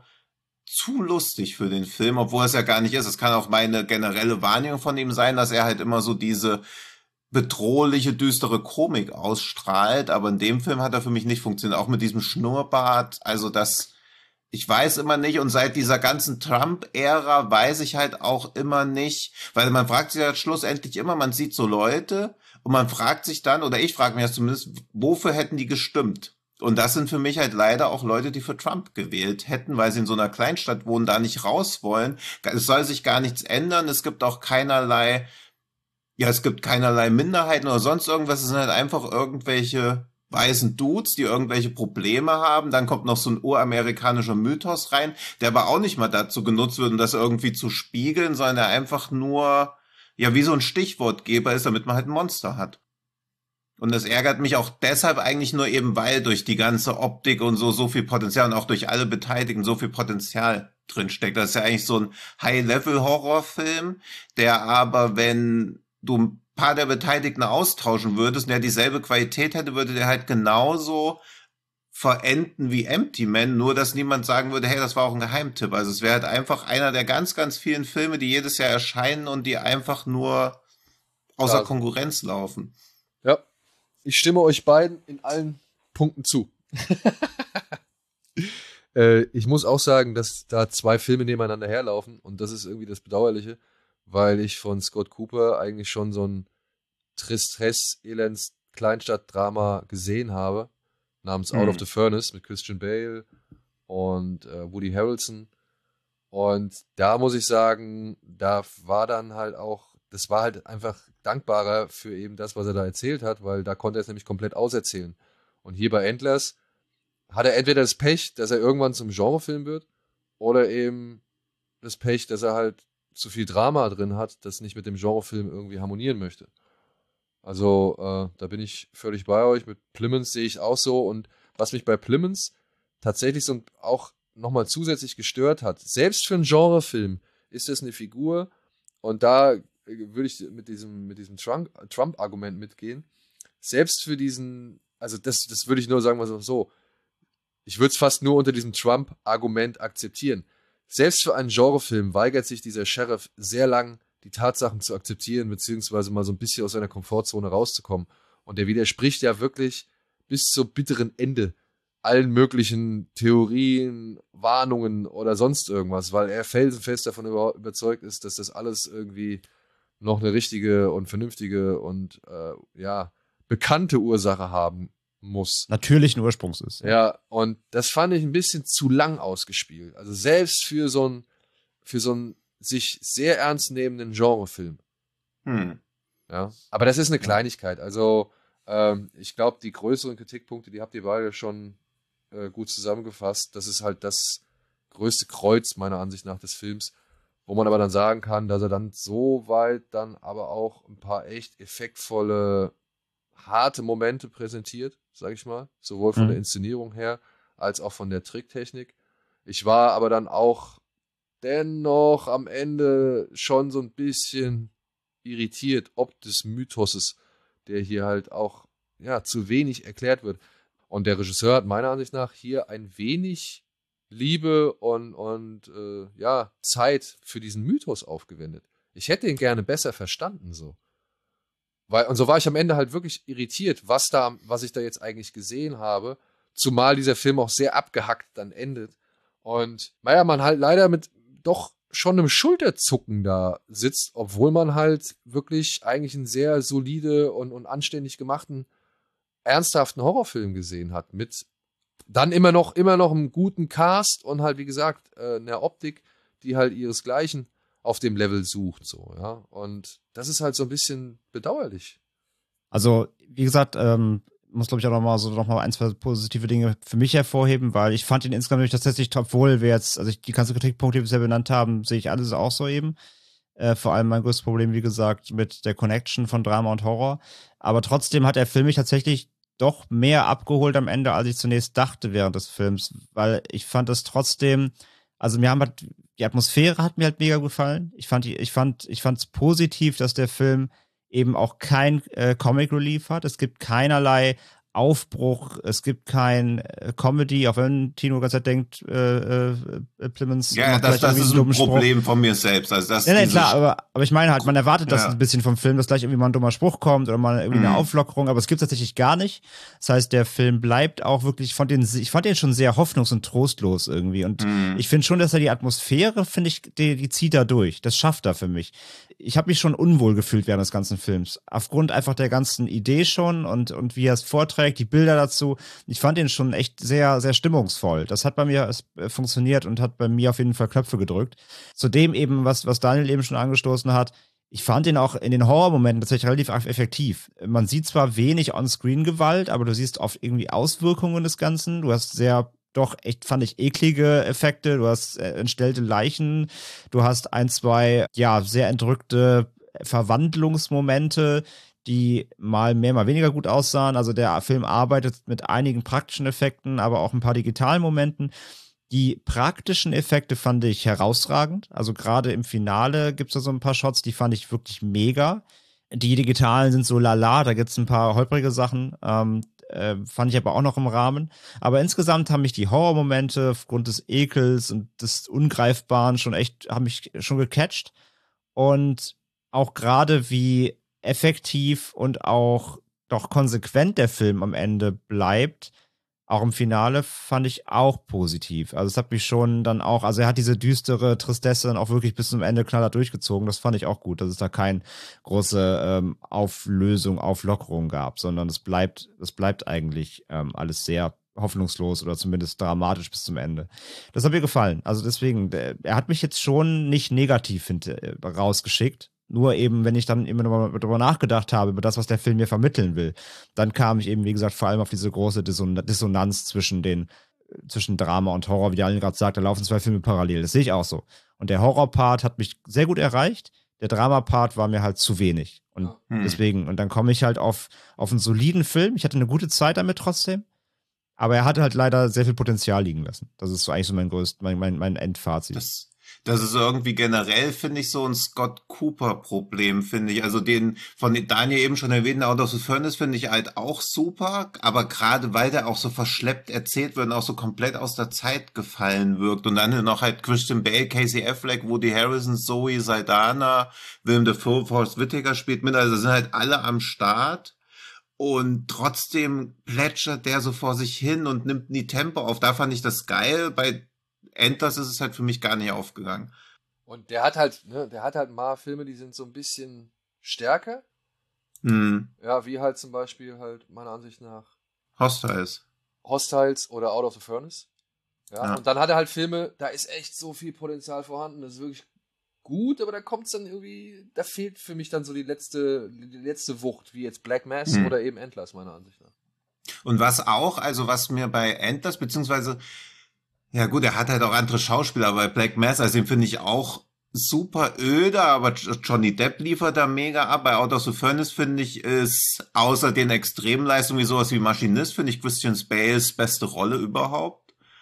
zu lustig für den Film, obwohl es ja gar nicht ist. Es kann auch meine generelle Wahrnehmung von ihm sein, dass er halt immer so diese bedrohliche, düstere Komik ausstrahlt, aber in dem Film hat er für mich nicht funktioniert. Auch mit diesem Schnurrbart, also das, ich weiß immer nicht, und seit dieser ganzen Trump-Ära weiß ich halt auch immer nicht, weil man fragt sich ja schlussendlich immer, man sieht so Leute und man fragt sich dann, oder ich frage mich ja zumindest, wofür hätten die gestimmt? Und das sind für mich halt leider auch Leute, die für Trump gewählt hätten, weil sie in so einer Kleinstadt wohnen, da nicht raus wollen. Es soll sich gar nichts ändern. Es gibt auch keinerlei, ja, es gibt keinerlei Minderheiten oder sonst irgendwas. Es sind halt einfach irgendwelche weißen Dudes, die irgendwelche Probleme haben. Dann kommt noch so ein uramerikanischer Mythos rein, der aber auch nicht mal dazu genutzt wird, um das irgendwie zu spiegeln, sondern der einfach nur, ja, wie so ein Stichwortgeber ist, damit man halt ein Monster hat. Und das ärgert mich auch deshalb eigentlich nur eben, weil durch die ganze Optik und so so viel Potenzial und auch durch alle Beteiligten so viel Potenzial drinsteckt. Das ist ja eigentlich so ein High-Level-Horrorfilm, der aber, wenn du ein paar der Beteiligten austauschen würdest und der dieselbe Qualität hätte, würde der halt genauso verenden wie Empty Man, nur dass niemand sagen würde, hey, das war auch ein Geheimtipp. Also es wäre halt einfach einer der ganz, ganz vielen Filme, die jedes Jahr erscheinen und die einfach nur außer Ja. Konkurrenz laufen. Ja, ich stimme euch beiden in allen Punkten zu. äh, ich muss auch sagen, dass da zwei Filme nebeneinander herlaufen und das ist irgendwie das Bedauerliche. weil ich von Scott Cooper eigentlich schon so ein Tristesse, Elends, Kleinstadt-Drama gesehen habe, namens Out Mhm. of the Furnace mit Christian Bale und äh, Woody Harrelson. Und da muss ich sagen, da war dann halt auch, das war halt einfach dankbarer für eben das, was er da erzählt hat, weil da konnte er es nämlich komplett auserzählen. Und hier bei Endless hat er entweder das Pech, dass er irgendwann zum Genrefilm wird, oder eben das Pech, dass er halt zu viel Drama drin hat, das nicht mit dem Genrefilm irgendwie harmonieren möchte. Also äh, da bin ich völlig bei euch. Mit Plimons sehe ich auch so. Und was mich bei Plimons tatsächlich so auch nochmal zusätzlich gestört hat, selbst für einen Genrefilm ist das eine Figur, und da äh, würde ich mit diesem, mit diesem Trump, Trump-Argument mitgehen, selbst für diesen, also das, das würde ich nur sagen, mal so, so ich würde es fast nur unter diesem Trump-Argument akzeptieren. Selbst für einen Genrefilm weigert sich dieser Sheriff sehr lang, die Tatsachen zu akzeptieren, beziehungsweise mal so ein bisschen aus seiner Komfortzone rauszukommen. Und der widerspricht ja wirklich bis zum bitteren Ende allen möglichen Theorien, Warnungen oder sonst irgendwas, weil er felsenfest davon über, überzeugt ist, dass das alles irgendwie noch eine richtige und vernünftige und äh, ja, bekannte Ursache haben muss. Natürlichen Ursprungs ist. Ja, und das fand ich ein bisschen zu lang ausgespielt. Also selbst für so einen, für so einen sich sehr ernst nehmenden Genrefilm. Hm. Ja, aber das ist eine Kleinigkeit. Also ähm, ich glaube, die größeren Kritikpunkte, die habt ihr beide schon äh, gut zusammengefasst. Das ist halt das größte Kreuz meiner Ansicht nach des Films, wo man aber dann sagen kann, dass er dann so weit dann aber auch ein paar echt effektvolle, harte Momente präsentiert, sag ich mal, sowohl von Mhm. der Inszenierung her als auch von der Tricktechnik. Ich war aber dann auch dennoch am Ende schon so ein bisschen irritiert, ob des Mythoses, der hier halt auch ja zu wenig erklärt wird. Und der Regisseur hat meiner Ansicht nach hier ein wenig Liebe und, und äh, ja, Zeit für diesen Mythos aufgewendet. Ich hätte ihn gerne besser verstanden, so. Weil, und so war ich am Ende halt wirklich irritiert, was da, was ich da jetzt eigentlich gesehen habe, zumal dieser Film auch sehr abgehackt dann endet. Und naja, man halt leider mit doch schon einem Schulterzucken da sitzt, obwohl man halt wirklich eigentlich einen sehr solide und, und anständig gemachten, ernsthaften Horrorfilm gesehen hat, mit dann immer noch, immer noch einem guten Cast und halt, wie gesagt, äh, einer Optik, die halt ihresgleichen auf dem Level sucht, so, ja. Und das ist halt so ein bisschen bedauerlich. Also, wie gesagt, ähm, muss, glaube ich, auch nochmal so noch mal ein, zwei positive Dinge für mich hervorheben, weil ich fand ihn insgesamt nämlich tatsächlich, obwohl wir jetzt, also ich, die ganzen Kritikpunkte, die wir bisher benannt haben, sehe ich alles auch so eben. Äh, vor allem mein größtes Problem, wie gesagt, mit der Connection von Drama und Horror. Aber trotzdem hat der Film mich tatsächlich doch mehr abgeholt am Ende, als ich zunächst dachte während des Films, weil ich fand es trotzdem, also mir haben halt, die Atmosphäre hat mir halt mega gefallen. Ich fand die, ich fand, ich fand es positiv, dass der Film eben auch kein äh, Comic Relief hat. Es gibt keinerlei Aufbruch, es gibt kein äh, Comedy, auch wenn Tino ganz denkt, äh, äh, Plimons Ja, macht das, vielleicht das irgendwie ist einen ein dummen Spruch. Problem von mir selbst. Also das Ja, nee, diese- klar, aber, aber ich meine halt, man erwartet das Ja. ein bisschen vom Film, dass gleich irgendwie mal ein dummer Spruch kommt oder mal irgendwie Mhm. eine Auflockerung, aber es gibt tatsächlich gar nicht. Das heißt, der Film bleibt auch wirklich, von den, ich fand den schon sehr hoffnungs- und trostlos irgendwie. Und Mhm. ich finde schon, dass er die Atmosphäre, finde ich, die, die zieht da durch. Das schafft er für mich. Ich habe mich schon unwohl gefühlt während des ganzen Films. Aufgrund einfach der ganzen Idee schon und, und wie er es vorträgt, die Bilder dazu. Ich fand den schon echt sehr, sehr stimmungsvoll. Das hat bei mir äh, funktioniert und hat bei mir auf jeden Fall Knöpfe gedrückt. Zudem eben, was, was Daniel eben schon angestoßen hat, ich fand ihn auch in den Horrormomenten tatsächlich relativ effektiv. Man sieht zwar wenig On-Screen-Gewalt, aber du siehst oft irgendwie Auswirkungen des Ganzen. Du hast sehr, doch echt, fand ich, eklige Effekte. Du hast äh, entstellte Leichen. Du hast ein, zwei, ja, sehr entrückte Verwandlungsmomente, die mal mehr, mal weniger gut aussahen. Also der Film arbeitet mit einigen praktischen Effekten, aber auch ein paar digitalen Momenten. Die praktischen Effekte fand ich herausragend. Also gerade im Finale gibt es da so ein paar Shots, die fand ich wirklich mega. Die digitalen sind so lala, da gibt es ein paar holprige Sachen. Ähm, äh, fand ich aber auch noch im Rahmen. Aber insgesamt haben mich die Horrormomente aufgrund des Ekels und des Ungreifbaren schon echt, haben mich schon gecatcht. Und auch gerade wie effektiv und auch doch konsequent der Film am Ende bleibt, auch im Finale fand ich auch positiv. Also es hat mich schon dann auch, also er hat diese düstere Tristesse dann auch wirklich bis zum Ende knallhart durchgezogen. Das fand ich auch gut, dass es da keine große ähm, Auflösung, Auflockerung gab, sondern es bleibt, es bleibt eigentlich ähm, alles sehr hoffnungslos oder zumindest dramatisch bis zum Ende. Das hat mir gefallen. Also deswegen, der, er hat mich jetzt schon nicht negativ hinter, rausgeschickt. Nur eben, wenn ich dann immer noch darüber nachgedacht habe, über das, was der Film mir vermitteln will, dann kam ich eben, wie gesagt, vor allem auf diese große Disson- Dissonanz zwischen den, zwischen Drama und Horror, wie Alan gerade sagt, da laufen zwei Filme parallel. Das sehe ich auch so. Und der Horror-Part hat mich sehr gut erreicht. Der Drama-Part war mir halt zu wenig. Und Hm. deswegen, und dann komme ich halt auf, auf einen soliden Film. Ich hatte eine gute Zeit damit trotzdem. Aber er hat halt leider sehr viel Potenzial liegen lassen. Das ist so eigentlich so mein größtes, mein, mein, mein Endfazit. Das, das ist irgendwie generell, finde ich, so ein Scott Cooper-Problem, finde ich. Also den von Daniel eben schon erwähnten Out of the Furnace finde ich halt auch super, aber gerade weil der auch so verschleppt erzählt wird und auch so komplett aus der Zeit gefallen wirkt. Und dann noch halt Christian Bale, Casey Affleck, Woody Harrelson, Zoe Saldana, Willem Dafoe, Forrest Whitaker spielt mit. Also sind halt alle am Start. Und trotzdem plätschert der so vor sich hin und nimmt nie Tempo auf. Da fand ich das geil. Bei Endless ist es halt für mich gar nicht aufgegangen. Und der hat halt, ne, der hat halt mal Filme, die sind so ein bisschen stärker. Hm. Ja, wie halt zum Beispiel halt meiner Ansicht nach Hostiles. Hostiles oder Out of the Furnace. Ja, Ja. und dann hat er halt Filme, da ist echt so viel Potenzial vorhanden, das ist wirklich gut, aber da kommt es dann irgendwie, da fehlt für mich dann so die letzte, die letzte Wucht, wie jetzt Black Mass Hm. oder eben Endless, meiner Ansicht nach. Und was auch, also was mir bei Endless, beziehungsweise, ja gut, er hat halt auch andere Schauspieler, aber bei Black Mass, also den finde ich auch super öde, aber Johnny Depp liefert da mega ab. Bei Out of the Furnace finde ich, ist außer den Extremleistungen wie sowas wie Maschinist, finde ich Christian Bales beste Rolle überhaupt.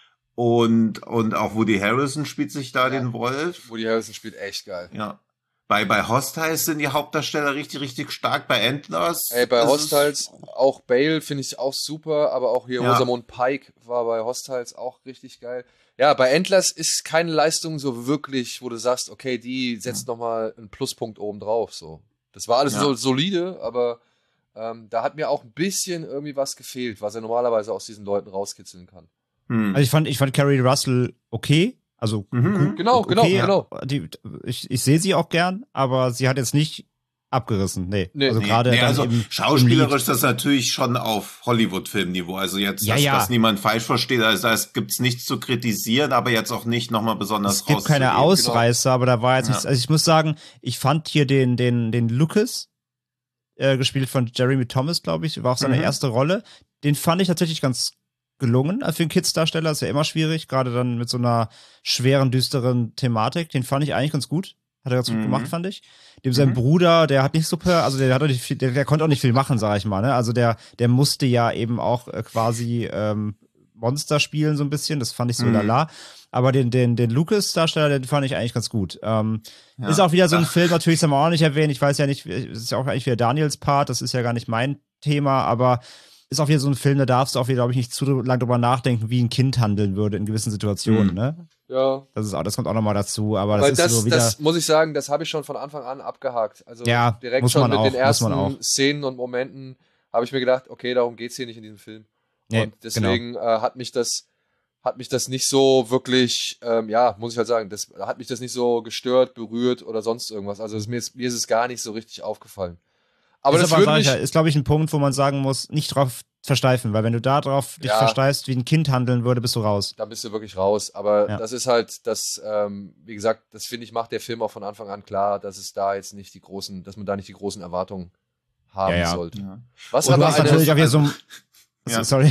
Und, und auch Woody Harrelson spielt sich da Ja. den Wolf. Woody Harrelson spielt echt geil. Ja. Bei, bei Hostiles sind die Hauptdarsteller richtig, richtig stark. Bei Endless. Ey, bei ist es- Hostiles, auch Bale finde ich auch super, aber auch hier Ja. Rosamund Pike war bei Hostiles auch richtig geil. Ja, bei Endless ist keine Leistung so wirklich, wo du sagst, okay, die setzt nochmal einen Pluspunkt oben drauf. So. Das war alles Ja. so solide, aber ähm, da hat mir auch ein bisschen irgendwie was gefehlt, was er normalerweise aus diesen Leuten rauskitzeln kann. Hm. Also ich fand, ich fand Carrie Russell okay. Also Mhm. gut, Genau, genau, okay. genau. Die, ich ich sehe sie auch gern, aber sie hat jetzt nicht abgerissen. Nee. Nee. also Nee, gerade nee, dann also eben im schauspielerisch Lied. ist das natürlich schon auf Hollywood-Filmniveau. Also jetzt, Ja, dass ja. das niemand falsch versteht, also es gibt's nichts zu kritisieren, aber jetzt auch nicht nochmal besonders Es gibt keine rauszugeben. Ausreißer, aber da war jetzt Ja. nichts. Also ich muss sagen, ich fand hier den, den, den Lucas, äh, gespielt von Jeremy Thomas, glaube ich, war auch seine Mhm. erste Rolle. Den fand ich tatsächlich ganz gelungen. Also für einen Kids-Darsteller ist ja immer schwierig, gerade dann mit so einer schweren, düsteren Thematik. Den fand ich eigentlich ganz gut. Hat er ganz gut Mhm. gemacht, fand ich. Dem sein Mhm. Bruder, der hat nicht super, also der hat auch nicht viel, der, der konnte auch nicht viel machen, sag ich mal. Ne? Also der, der musste ja eben auch äh, quasi ähm, Monster spielen, so ein bisschen. Das fand ich so Mhm. lala. Aber den, den, den Lucas-Darsteller, den fand ich eigentlich ganz gut. Ähm, Ja. Ist auch wieder so ein Ach. Film, natürlich, das haben wir auch nicht erwähnt. Ich weiß ja nicht, es ist ja auch eigentlich wieder Daniels Part, das ist ja gar nicht mein Thema, aber ist auch wieder so ein Film, da darfst du auch wieder, glaube ich, nicht zu lange drüber nachdenken, wie ein Kind handeln würde in gewissen Situationen, Mhm. ne? Ja, Das ist auch, das kommt auch nochmal dazu, aber weil das das, ist so wieder. das muss ich sagen, das habe ich schon von Anfang an abgehakt. Also Ja, direkt muss schon man mit auch, den muss man ersten auch. Szenen und Momenten habe ich mir gedacht, okay, darum geht's hier nicht in diesem Film. Nee, und deswegen äh, hat mich das hat mich das nicht so wirklich, ähm, ja, muss ich halt sagen, das hat mich das nicht so gestört, berührt oder sonst irgendwas. Also es, mir, ist, mir ist es gar nicht so richtig aufgefallen. Aber ist das aber, würde sag ich mich, ja, ist, glaube ich, ein Punkt, wo man sagen muss, nicht drauf versteifen, weil wenn du da drauf dich Ja. versteifst, wie ein Kind handeln würde, bist du raus. da bist du wirklich raus. Aber Ja. das ist halt, das, ähm, wie gesagt, das finde ich, macht der Film auch von Anfang an klar, dass es da jetzt nicht die großen, dass man da nicht die großen Erwartungen haben Ja, ja. sollte. Ja. Was Und du aber hast eine, natürlich auch wieder so ein. Ja. Sorry,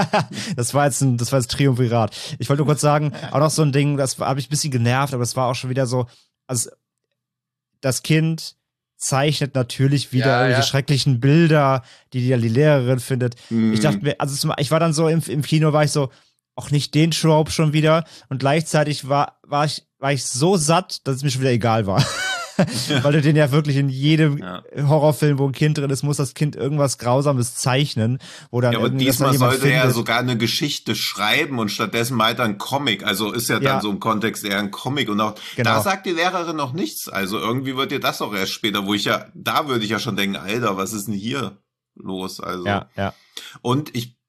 das war jetzt ein, das war jetzt Triumvirat. Ich wollte nur kurz sagen, auch noch so ein Ding, das habe ich ein bisschen genervt, aber es war auch schon wieder so, also das Kind zeichnet natürlich wieder Ja, irgendwelche ja. schrecklichen Bilder, die die, die Lehrerin findet. Mhm. Ich dachte mir, also zum, ich war dann so im, im Kino, war ich so, auch nicht den Trope schon wieder und gleichzeitig war, war ich, war ich so satt, dass es mir schon wieder egal war. Weil du den ja wirklich in jedem Ja. Horrorfilm, wo ein Kind drin ist, muss das Kind irgendwas Grausames zeichnen, wo dann Ja, aber irgendwie das dann diesmal jemand sollte er findet. sogar eine Geschichte schreiben und stattdessen meint er ein Comic. Also ist ja dann Ja. so im Kontext eher ein Comic. Und auch Genau. da sagt die Lehrerin noch nichts. Also irgendwie wird dir das auch erst später, wo ich ja, da würde ich ja schon denken, Alter, was ist denn hier los? Also. Ja, ja. Und ich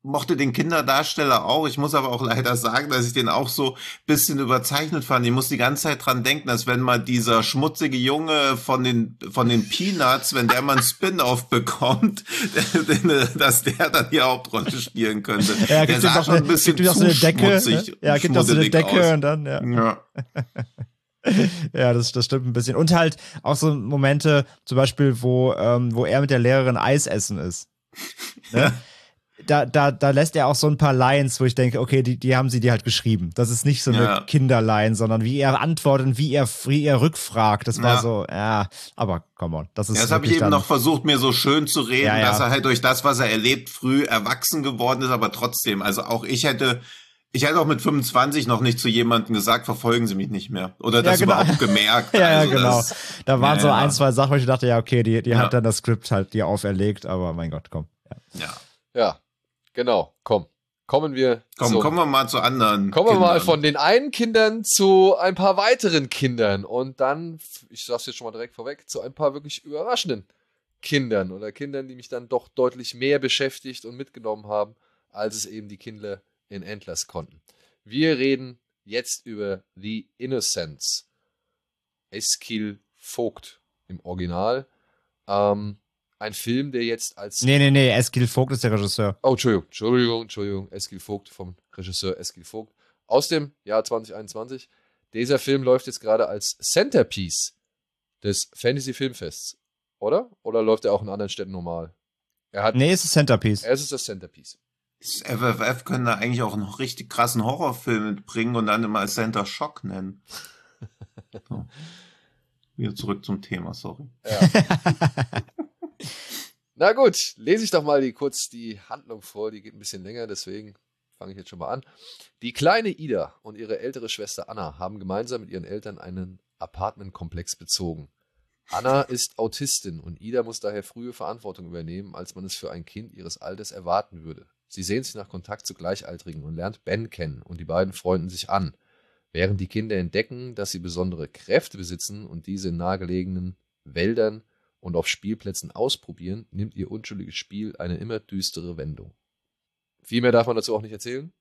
mochte den Kinderdarsteller auch. Ich muss aber auch leider sagen, dass ich den auch so bisschen überzeichnet fand. Ich muss die ganze Zeit dran denken, dass wenn mal dieser schmutzige Junge von den von den Peanuts, wenn der mal ein Spin-off bekommt, dass der dann die Hauptrolle spielen könnte. Ja, der sah schon ein bisschen zu so eine Decke, schmutzig, ne? Ja, gibt auch so eine Decke aus. Und dann, ja. Ja. Ja, das, das stimmt ein bisschen. Und halt auch so Momente, zum Beispiel, wo, ähm, wo er mit der Lehrerin Eis essen ist. Ne? Da, da, da lässt er auch so ein paar Lines, wo ich denke, okay, die, die haben sie dir halt geschrieben. Das ist nicht so eine ja. Kinderline, sondern wie er antwortet und wie er, wie er rückfragt. Das war ja. so, ja, aber come on. Das ist ja, das habe ich eben noch versucht, mir so schön zu reden, ja, ja. dass er halt durch das, was er erlebt, früh erwachsen geworden ist, aber trotzdem, also auch ich hätte, ich hätte auch mit fünfundzwanzig noch nicht zu jemandem gesagt, verfolgen Sie mich nicht mehr. Oder das ja, genau. überhaupt gemerkt. ja, also ja, genau. Das, da waren ja, so ja. ein, zwei Sachen, wo ich dachte, ja, okay, die, die ja. hat dann das Skript halt dir auferlegt, aber mein Gott, komm. Ja. Ja. ja. Genau, komm. Kommen wir Komm, so, kommen wir mal zu anderen Kommen wir Kindern. mal von den einen Kindern zu ein paar weiteren Kindern und dann, ich sag's jetzt schon mal direkt vorweg, zu ein paar wirklich überraschenden Kindern oder Kindern, die mich dann doch deutlich mehr beschäftigt und mitgenommen haben, als es eben die Kinder in Endless konnten. Wir reden jetzt über The Innocents. Eskil Vogt im Original. Ähm, Ein Film, der jetzt als... Nee, nee, nee, Eskil Vogt ist der Regisseur. Oh, Entschuldigung, Entschuldigung, Entschuldigung, Eskil Vogt vom Regisseur Eskil Vogt aus dem Jahr zwanzig einundzwanzig. Dieser Film läuft jetzt gerade als Centerpiece des Fantasy Filmfests, oder? Oder läuft er auch in anderen Städten normal? Er hat, nee, es ist Centerpiece. Es ist das Centerpiece. Das F F F können da eigentlich auch einen richtig krassen Horrorfilm mitbringen und dann immer als Center Shock nennen. So. Wieder zurück zum Thema, sorry. Ja. Na gut, lese ich doch mal die, kurz die Handlung vor, die geht ein bisschen länger, deswegen fange ich jetzt schon mal an. Die kleine Ida und ihre ältere Schwester Anna haben gemeinsam mit ihren Eltern einen Apartmentkomplex bezogen. Anna ist Autistin und Ida muss daher frühe Verantwortung übernehmen, als man es für ein Kind ihres Alters erwarten würde. Sie sehnt sich nach Kontakt zu Gleichaltrigen und lernt Ben kennen und die beiden freunden sich an, während die Kinder entdecken, dass sie besondere Kräfte besitzen und diese in nahegelegenen Wäldern und auf Spielplätzen ausprobieren, nimmt ihr unschuldiges Spiel eine immer düstere Wendung. Viel mehr darf man dazu auch nicht erzählen.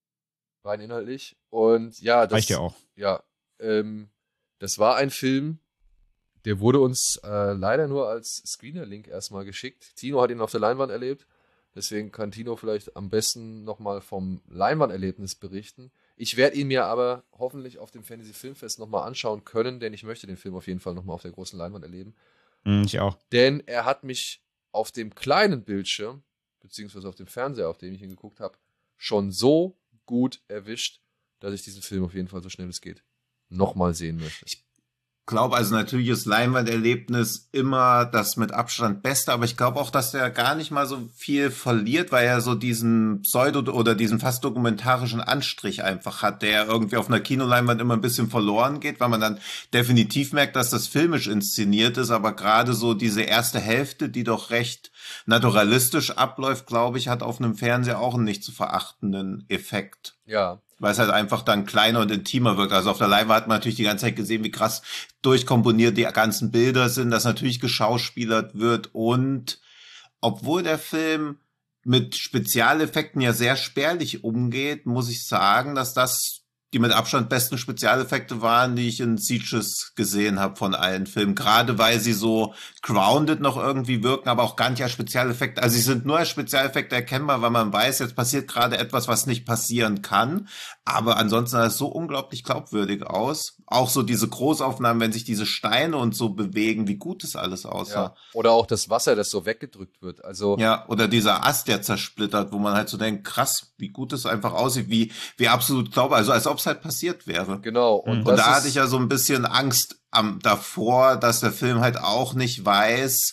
Rein inhaltlich. Und ja, das, reicht ja auch. Ja, ähm, das war ein Film, der wurde uns äh, leider nur als Screener-Link erstmal geschickt. Tino hat ihn auf der Leinwand erlebt. Deswegen kann Tino vielleicht am besten nochmal vom Leinwanderlebnis berichten. Ich werde ihn mir aber hoffentlich auf dem Fantasy Filmfest nochmal anschauen können, denn ich möchte den Film auf jeden Fall nochmal auf der großen Leinwand erleben. Ich auch. Denn er hat mich auf dem kleinen Bildschirm, beziehungsweise auf dem Fernseher, auf dem ich ihn geguckt habe, schon so gut erwischt, dass ich diesen Film auf jeden Fall so schnell es geht nochmal sehen möchte. Ich glaube, also natürlich ist Leinwanderlebnis immer das mit Abstand Beste, aber ich glaube auch, dass der gar nicht mal so viel verliert, weil er so diesen Pseudo- oder diesen fast dokumentarischen Anstrich einfach hat, der irgendwie auf einer Kinoleinwand immer ein bisschen verloren geht, weil man dann definitiv merkt, dass das filmisch inszeniert ist, aber gerade so diese erste Hälfte, die doch recht naturalistisch abläuft, glaube ich, hat auf einem Fernseher auch einen nicht zu verachtenden Effekt. Ja. Weil es halt einfach dann kleiner und intimer wirkt. Also auf der Leinwand hat man natürlich die ganze Zeit gesehen, wie krass durchkomponiert die ganzen Bilder sind, dass natürlich geschauspielert wird. Und obwohl der Film mit Spezialeffekten ja sehr spärlich umgeht, muss ich sagen, dass das die mit Abstand besten Spezialeffekte waren, die ich in Sieges gesehen habe von allen Filmen. Gerade weil sie so grounded noch irgendwie wirken, aber auch gar nicht als Spezialeffekte. Also sie sind nur als Spezialeffekte erkennbar, weil man weiß, jetzt passiert gerade etwas, was nicht passieren kann. Aber ansonsten sah es so unglaublich glaubwürdig aus. Auch so diese Großaufnahmen, wenn sich diese Steine und so bewegen, wie gut das alles aussah. Ja. Oder auch das Wasser, das so weggedrückt wird. Also ja, oder dieser Ast, der zersplittert, wo man halt so denkt, krass, wie gut das einfach aussieht, wie, wie absolut glaube, also als ob es halt passiert wäre. Genau. Und, Und das da ist, hatte ich ja so ein bisschen Angst am, davor, dass der Film halt auch nicht weiß,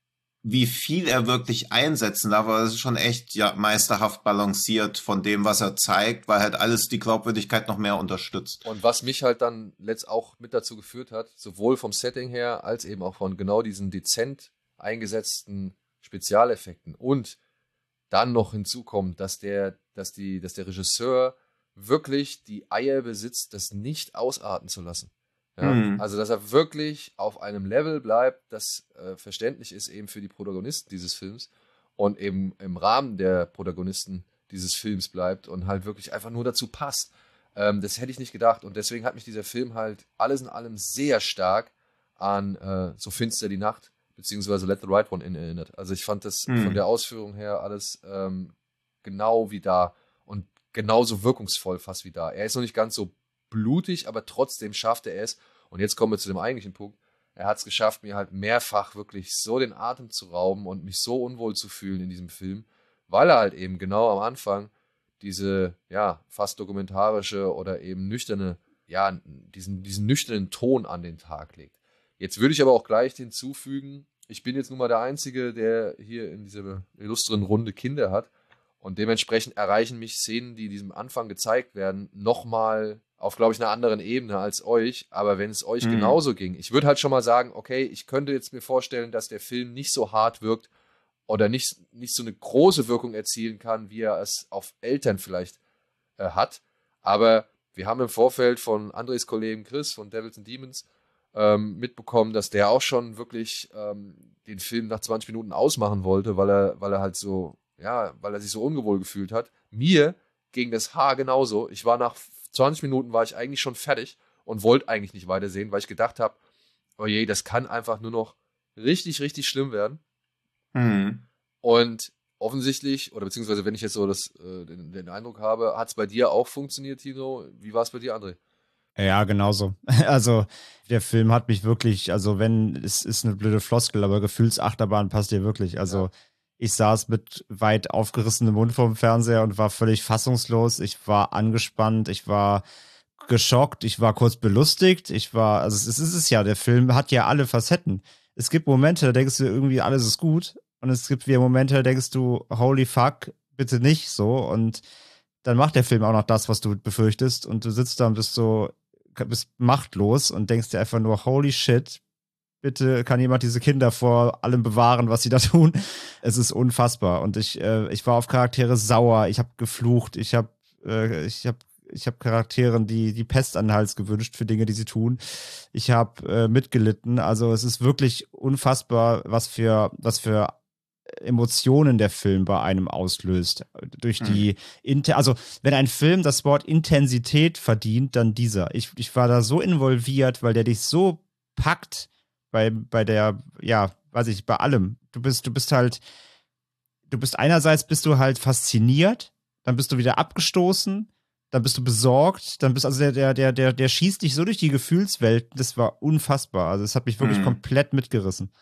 wie viel er wirklich einsetzen darf, aber es ist schon echt ja meisterhaft balanciert von dem, was er zeigt, weil halt alles die Glaubwürdigkeit noch mehr unterstützt. Und was mich halt dann letzt auch mit dazu geführt hat, sowohl vom Setting her, als eben auch von genau diesen dezent eingesetzten Spezialeffekten und dann noch hinzukommt, dass der, dass die, dass der Regisseur wirklich die Eier besitzt, das nicht ausarten zu lassen. Ja, mhm. Also, dass er wirklich auf einem Level bleibt, das äh, verständlich ist eben für die Protagonisten dieses Films und eben im Rahmen der Protagonisten dieses Films bleibt und halt wirklich einfach nur dazu passt. Ähm, das hätte ich nicht gedacht und deswegen hat mich dieser Film halt alles in allem sehr stark an äh, So finster die Nacht beziehungsweise Let the Right One in erinnert. Also ich fand das mhm. von der Ausführung her alles ähm, genau wie da und genauso wirkungsvoll fast wie da. Er ist noch nicht ganz so blutig, aber trotzdem schafft er es. Und jetzt kommen wir zu dem eigentlichen Punkt. Er hat es geschafft, mir halt mehrfach wirklich so den Atem zu rauben und mich so unwohl zu fühlen in diesem Film, weil er halt eben genau am Anfang diese, ja, fast dokumentarische oder eben nüchterne, ja, diesen, diesen nüchternen Ton an den Tag legt. Jetzt würde ich aber auch gleich hinzufügen, ich bin jetzt nun mal der Einzige, der hier in dieser illustren Runde Kinder hat und dementsprechend erreichen mich Szenen, die diesem Anfang gezeigt werden, nochmal auf, glaube ich, einer anderen Ebene als euch, aber wenn es euch mhm. genauso ging, ich würde halt schon mal sagen, okay, ich könnte jetzt mir vorstellen, dass der Film nicht so hart wirkt oder nicht, nicht so eine große Wirkung erzielen kann, wie er es auf Eltern vielleicht äh, hat, aber wir haben im Vorfeld von Andres Kollegen Chris von Devils and Demons ähm, mitbekommen, dass der auch schon wirklich ähm, den Film nach zwanzig Minuten ausmachen wollte, weil er, weil er halt so, ja, weil er sich so ungewohl gefühlt hat. Mir ging das Haar genauso. Ich war nach zwanzig Minuten war ich eigentlich schon fertig und wollte eigentlich nicht weitersehen, weil ich gedacht habe, oh je, das kann einfach nur noch richtig, richtig schlimm werden. Mhm. Und offensichtlich, oder beziehungsweise wenn ich jetzt so das, äh, den, den Eindruck habe, hat es bei dir auch funktioniert, Tino? Wie war es bei dir, André? Ja, genauso. Also der Film hat mich wirklich, also wenn, es ist eine blöde Floskel, aber Gefühlsachterbahn passt dir wirklich. Also ja. Ich saß mit weit aufgerissenem Mund vorm Fernseher und war völlig fassungslos. Ich war angespannt, ich war geschockt, ich war kurz belustigt. Ich war, also es ist es ja, der Film hat ja alle Facetten. Es gibt Momente, da denkst du irgendwie, alles ist gut. Und es gibt wieder Momente, da denkst du, holy fuck, bitte nicht so. Und dann macht der Film auch noch das, was du befürchtest. Und du sitzt da und bist so, bist machtlos und denkst dir einfach nur, holy shit, bitte kann jemand diese Kinder vor allem bewahren, was sie da tun. Es ist unfassbar. Und ich, äh, ich war auf Charaktere sauer. Ich habe geflucht. Ich habe äh, ich hab, ich hab Charakteren die, die Pest an den Hals gewünscht für Dinge, die sie tun. Ich habe äh, mitgelitten. Also es ist wirklich unfassbar, was für, was für Emotionen der Film bei einem auslöst. Durch die, mhm. also wenn ein Film das Wort Intensität verdient, dann dieser. Ich, ich war da so involviert, weil der dich so packt, bei, bei der, ja, weiß ich, bei allem. Du bist, du bist halt, du bist einerseits bist du halt fasziniert, dann bist du wieder abgestoßen, dann bist du besorgt, dann bist also der, der, der, der, der schießt dich so durch die Gefühlswelt, das war unfassbar. Also es hat mich wirklich mhm. komplett mitgerissen.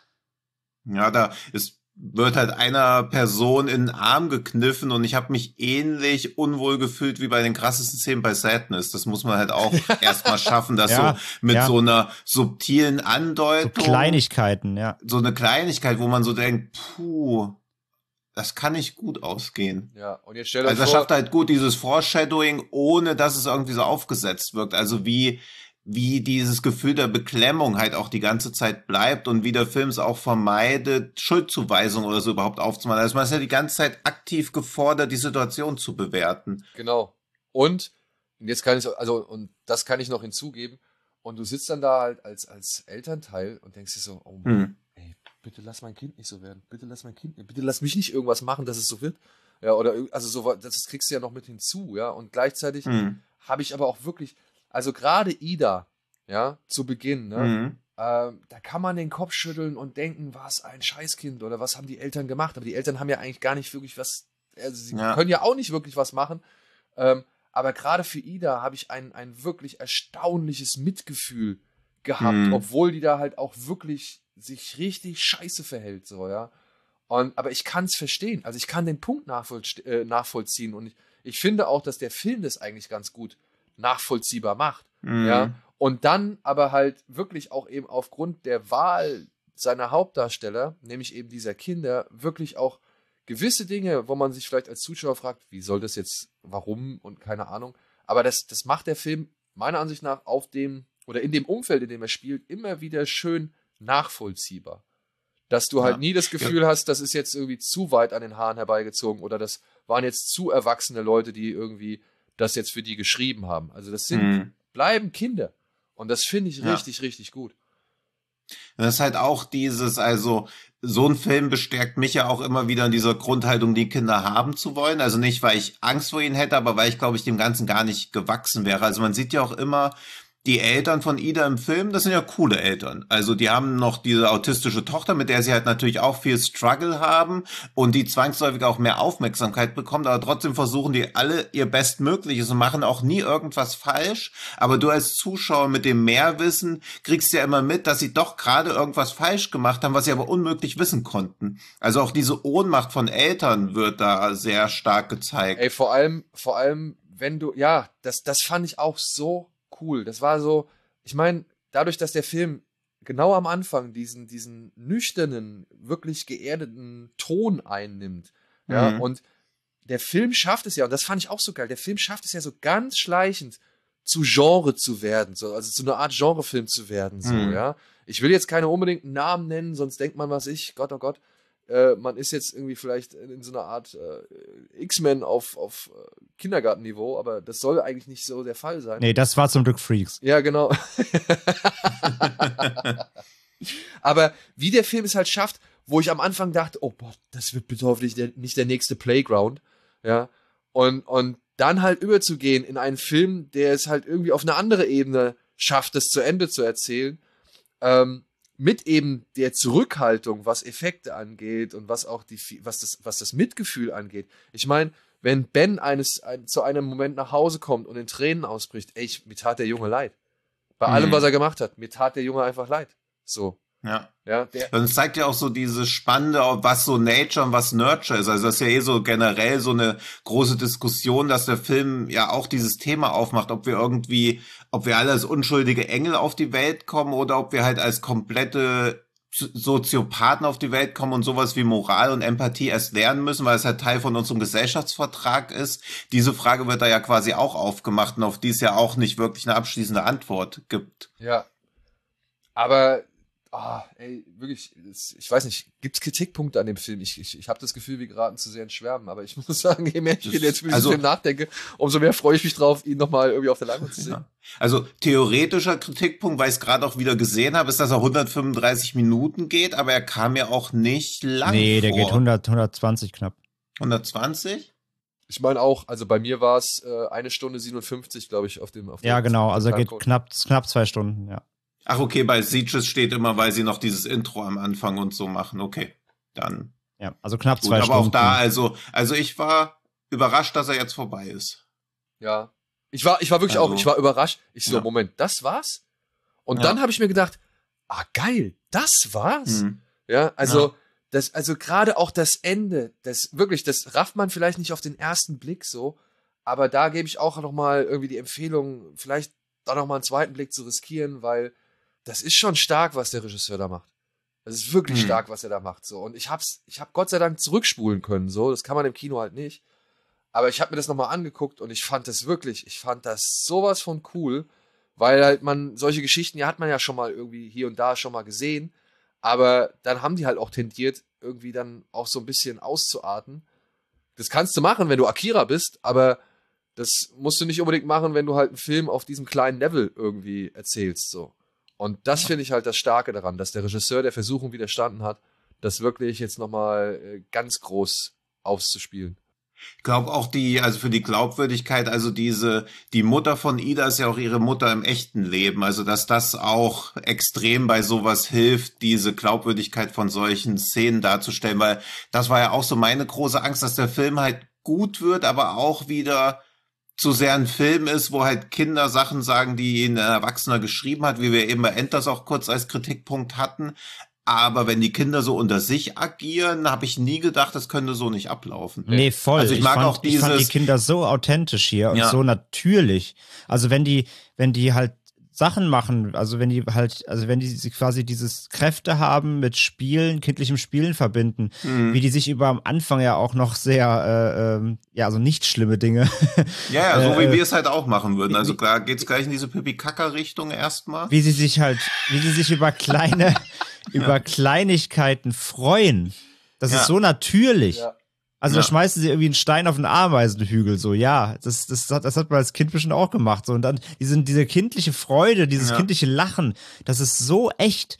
Ja, da ist wird halt einer Person in den Arm gekniffen und ich habe mich ähnlich unwohl gefühlt wie bei den krassesten Szenen bei Sadness. Das muss man halt auch erstmal schaffen, dass ja, so mit ja. so einer subtilen Andeutung. So Kleinigkeiten, ja. So eine Kleinigkeit, wo man so denkt, puh, das kann nicht gut ausgehen. Ja, und jetzt stell dir Also er schafft halt gut dieses Foreshadowing, ohne dass es irgendwie so aufgesetzt wirkt. Also wie wie dieses Gefühl der Beklemmung halt auch die ganze Zeit bleibt und wie der Film es auch vermeidet, Schuldzuweisungen oder so überhaupt aufzumachen. Also man ist ja die ganze Zeit aktiv gefordert, die Situation zu bewerten. Genau. Und, und jetzt kann ich, also, und das kann ich noch hinzugeben, und du sitzt dann da halt als, als Elternteil und denkst dir so, oh Mann, hm. ey, bitte lass mein Kind nicht so werden. Bitte lass mein Kind, bitte lass mich nicht irgendwas machen, dass es so wird. Ja, oder, also so, das kriegst du ja noch mit hinzu, ja, und gleichzeitig hm. habe ich aber auch wirklich, also gerade Ida, ja, zu Beginn, ne, mhm. äh, da kann man den Kopf schütteln und denken, was ein Scheißkind oder was haben die Eltern gemacht, aber die Eltern haben ja eigentlich gar nicht wirklich was, also sie ja. können ja auch nicht wirklich was machen, ähm, aber gerade für Ida habe ich ein, ein wirklich erstaunliches Mitgefühl gehabt, mhm. obwohl die da halt auch wirklich sich richtig scheiße verhält, so, ja, und, aber ich kann es verstehen, also ich kann den Punkt nachvollzie- äh, nachvollziehen und ich, ich finde auch, dass der Film das eigentlich ganz gut nachvollziehbar macht, mhm. ja, und dann aber halt wirklich auch eben aufgrund der Wahl seiner Hauptdarsteller, nämlich eben dieser Kinder, wirklich auch gewisse Dinge, wo man sich vielleicht als Zuschauer fragt, wie soll das jetzt, warum und keine Ahnung, aber das, das macht der Film meiner Ansicht nach auf dem, oder in dem Umfeld, in dem er spielt, immer wieder schön nachvollziehbar. Dass du halt ja. nie das Gefühl ja. hast, das ist jetzt irgendwie zu weit an den Haaren herbeigezogen oder das waren jetzt zu erwachsene Leute, die irgendwie das jetzt für die geschrieben haben. Also das sind, mhm. bleiben Kinder. Und das finde ich ja. richtig, richtig gut. Das ist halt auch dieses, also so ein Film bestärkt mich ja auch immer wieder in dieser Grundhaltung, die Kinder haben zu wollen. Also nicht, weil ich Angst vor ihnen hätte, aber weil ich, glaube ich, dem Ganzen gar nicht gewachsen wäre. Also man sieht ja auch immer, die Eltern von Ida im Film, das sind ja coole Eltern. Also die haben noch diese autistische Tochter, mit der sie halt natürlich auch viel Struggle haben und die zwangsläufig auch mehr Aufmerksamkeit bekommt, aber trotzdem versuchen die alle ihr Bestmögliches und machen auch nie irgendwas falsch. Aber du als Zuschauer mit dem Mehrwissen kriegst ja immer mit, dass sie doch gerade irgendwas falsch gemacht haben, was sie aber unmöglich wissen konnten. Also auch diese Ohnmacht von Eltern wird da sehr stark gezeigt. Ey, vor allem, vor allem, wenn du, ja, das, das fand ich auch so cool. Das war so, ich meine, dadurch, dass der Film genau am Anfang diesen, diesen nüchternen, wirklich geerdeten Ton einnimmt, mhm. ja, und der Film schafft es ja, und das fand ich auch so geil, der Film schafft es ja so ganz schleichend zu Genre zu werden, so, also zu einer Art Genrefilm zu werden, so, mhm. ja. Ich will jetzt keine unbedingten Namen nennen, sonst denkt man, was ich, Gott, oh Gott, äh, man ist jetzt irgendwie vielleicht in so einer Art äh, X-Men auf, auf äh, Kindergartenniveau, aber das soll eigentlich nicht so der Fall sein. Nee, das war zum Glück Freaks. Ja, genau. Aber wie der Film es halt schafft, wo ich am Anfang dachte, oh boah, das wird bitte hoffentlich der, nicht der nächste Playground, ja, und, und dann halt überzugehen in einen Film, der es halt irgendwie auf eine andere Ebene schafft, das zu Ende zu erzählen, ähm, mit eben der Zurückhaltung, was Effekte angeht und was auch die, was das, was das Mitgefühl angeht. Ich meine, wenn Ben eines, ein, zu einem Moment nach Hause kommt und in Tränen ausbricht, ey, ich, mir tat der Junge leid. Bei mhm. allem, was er gemacht hat, mir tat der Junge einfach leid. So. Ja. Ja, der und es zeigt ja auch so diese Spannende, was so Nature und was Nurture ist. Also das ist ja eh so generell so eine große Diskussion, dass der Film ja auch dieses Thema aufmacht, ob wir irgendwie, ob wir alle als unschuldige Engel auf die Welt kommen oder ob wir halt als komplette Soziopathen auf die Welt kommen und sowas wie Moral und Empathie erst lernen müssen, weil es halt Teil von unserem Gesellschaftsvertrag ist. Diese Frage wird da ja quasi auch aufgemacht und auf die es ja auch nicht wirklich eine abschließende Antwort gibt. Ja, aber Ah, ey, wirklich, ich weiß nicht, gibt es Kritikpunkte an dem Film? Ich, ich, ich habe das Gefühl, wir geraten zu sehr ins Schwärmen, aber ich muss sagen, je mehr ich das, jetzt über diesen also, Film nachdenke, umso mehr freue ich mich drauf, ihn nochmal irgendwie auf der Leinwand zu sehen. Ja. Also theoretischer Kritikpunkt, weil ich es gerade auch wieder gesehen habe, ist, dass er hundertfünfunddreißig Minuten geht, aber er kam mir auch nicht lang Nee, der vor. geht hundert, hundertzwanzig knapp. hundertzwanzig? Ich meine auch, also bei mir war es äh, eine Stunde siebenundfünfzig, glaube ich, auf dem auf Ja, dem, genau, also er geht knapp, knapp zwei Stunden, ja. Ach, okay, bei Sieges steht immer, weil sie noch dieses Intro am Anfang und so machen. Okay, dann. Ja, also knapp gut, zwei aber Stunden. Aber auch da, also, also ich war überrascht, dass er jetzt vorbei ist. Ja. Ich war, ich war wirklich also, auch, ich war überrascht. Ich so, ja. Moment, das war's? Und ja. dann habe ich mir gedacht, ah, geil, das war's? Mhm. Ja, also, ja. das, also gerade auch das Ende, das wirklich, das rafft man vielleicht nicht auf den ersten Blick so, aber da gebe ich auch nochmal irgendwie die Empfehlung, vielleicht da nochmal einen zweiten Blick zu riskieren, weil das ist schon stark, was der Regisseur da macht. Das ist wirklich hm. stark, was er da macht. So. Und ich hab's, ich hab Gott sei Dank zurückspulen können. So. Das kann man im Kino halt nicht. Aber ich habe mir das nochmal angeguckt und ich fand das wirklich, ich fand das sowas von cool, weil halt man, solche Geschichten, ja, hat man ja schon mal irgendwie hier und da schon mal gesehen. Aber dann haben die halt auch tendiert, irgendwie dann auch so ein bisschen auszuarten. Das kannst du machen, wenn du Akira bist, aber das musst du nicht unbedingt machen, wenn du halt einen Film auf diesem kleinen Level irgendwie erzählst. So. Und das finde ich halt das Starke daran, dass der Regisseur der Versuchung widerstanden hat, das wirklich jetzt nochmal äh, ganz groß auszuspielen. Ich glaube auch die, also für die Glaubwürdigkeit, also diese, die Mutter von Ida ist ja auch ihre Mutter im echten Leben, also dass das auch extrem bei sowas hilft, diese Glaubwürdigkeit von solchen Szenen darzustellen, weil das war ja auch so meine große Angst, dass der Film halt gut wird, aber auch wieder zu sehr ein Film ist, wo halt Kinder Sachen sagen, die ein Erwachsener geschrieben hat, wie wir eben bei Enders auch kurz als Kritikpunkt hatten. Aber wenn die Kinder so unter sich agieren, habe ich nie gedacht, das könnte so nicht ablaufen. Nee, voll. Also ich, ich mag fand, auch dieses. Ich fand die Kinder so authentisch hier und ja. so natürlich. Also wenn die, wenn die halt Sachen machen, also wenn die halt, also wenn die quasi dieses Kräfte haben mit Spielen, kindlichem Spielen verbinden, mhm. wie die sich über am Anfang ja auch noch sehr, äh, ähm, ja, also nicht schlimme Dinge. Ja, ja, so wie wir es halt auch machen würden. Also klar, geht's gleich in diese Pipi-Kaka-Richtung erstmal. Wie sie sich halt, wie sie sich über kleine, über ja. Kleinigkeiten freuen. Das ja. ist so natürlich. Ja. Also ja. da schmeißen sie irgendwie einen Stein auf einen Ameisenhügel, so, ja, das, das, das hat man als Kind bestimmt auch gemacht, so, und dann diese, diese kindliche Freude, dieses ja. kindliche Lachen, das ist so echt.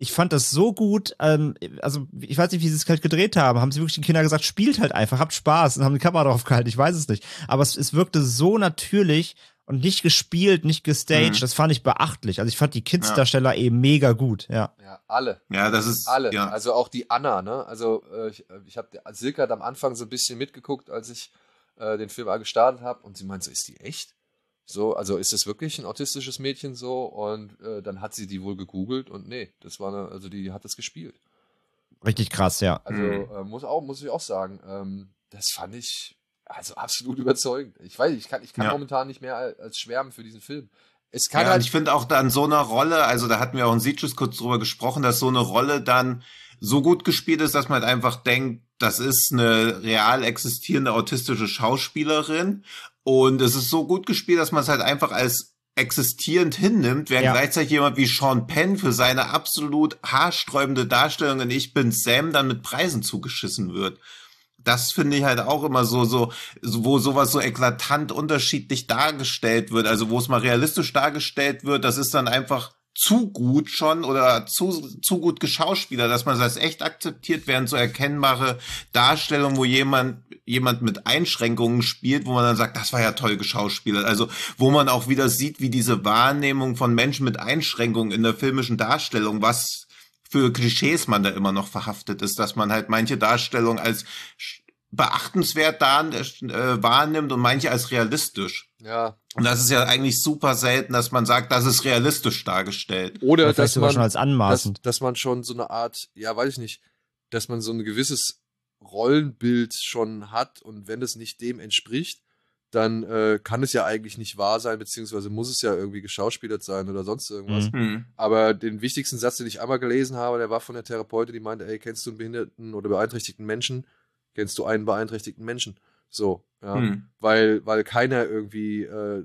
ich fand das so gut, ähm, also ich weiß nicht, wie sie es halt gedreht haben. Haben sie wirklich den Kindern gesagt, spielt halt einfach, habt Spaß und haben die Kamera drauf gehalten, ich weiß es nicht. Aber es, es wirkte so natürlich und nicht gespielt, nicht gestaged, mhm. das fand ich beachtlich. Also ich fand die Kids-Darsteller ja. eben mega gut, ja. Ja, alle. Ja, das ist, alle. Ja. Also auch die Anna, ne? Also äh, ich, ich habe Silke hat am Anfang so ein bisschen mitgeguckt, als ich äh, den Film gestartet habe und sie meinte so, ist die echt? So, also ist es wirklich ein autistisches Mädchen so? Und äh, dann hat sie die wohl gegoogelt und nee, das war eine, also die hat das gespielt. Richtig krass, ja. Also mhm. äh, muss auch, muss ich auch sagen, ähm, das fand ich also absolut überzeugend. Ich weiß, ich kann, ich kann ja. momentan nicht mehr als, als schwärmen für diesen Film. Es kann ja, halt. Und ich finde auch dann so eine Rolle, also da hatten wir auch in Sitges kurz drüber gesprochen, dass so eine Rolle dann so gut gespielt ist, dass man halt einfach denkt, das ist eine real existierende autistische Schauspielerin. Und es ist so gut gespielt, dass man es halt einfach als existierend hinnimmt, während ja. gleichzeitig jemand wie Sean Penn für seine absolut haarsträubende Darstellung in Ich bin Sam dann mit Preisen zugeschissen wird. Das finde ich halt auch immer so, so, wo sowas so eklatant unterschiedlich dargestellt wird, also wo es mal realistisch dargestellt wird, das ist dann einfach zu gut schon oder zu, zu gut geschauspielert, dass man das echt akzeptiert, während so erkennbare Darstellungen, wo jemand, jemand mit Einschränkungen spielt, wo man dann sagt, das war ja toll geschauspielert. Also, wo man auch wieder sieht, wie diese Wahrnehmung von Menschen mit Einschränkungen in der filmischen Darstellung, was für Klischees man da immer noch verhaftet ist, dass man halt manche Darstellungen als beachtenswert da, äh, wahrnimmt und manche als realistisch. Ja. Und das ist ja eigentlich super selten, dass man sagt, das ist realistisch dargestellt. Oder, Oder dass man schon als anmaßend. Dass, dass man schon so eine Art, ja, weiß ich nicht, dass man so ein gewisses Rollenbild schon hat und wenn es nicht dem entspricht, dann äh, kann es ja eigentlich nicht wahr sein, beziehungsweise muss es ja irgendwie geschauspielert sein oder sonst irgendwas. Mhm. Aber den wichtigsten Satz, den ich einmal gelesen habe, der war von der Therapeutin, die meinte, ey, kennst du einen behinderten oder beeinträchtigten Menschen? Kennst du einen beeinträchtigten Menschen? So, ja. Mhm. Weil, weil keiner irgendwie äh,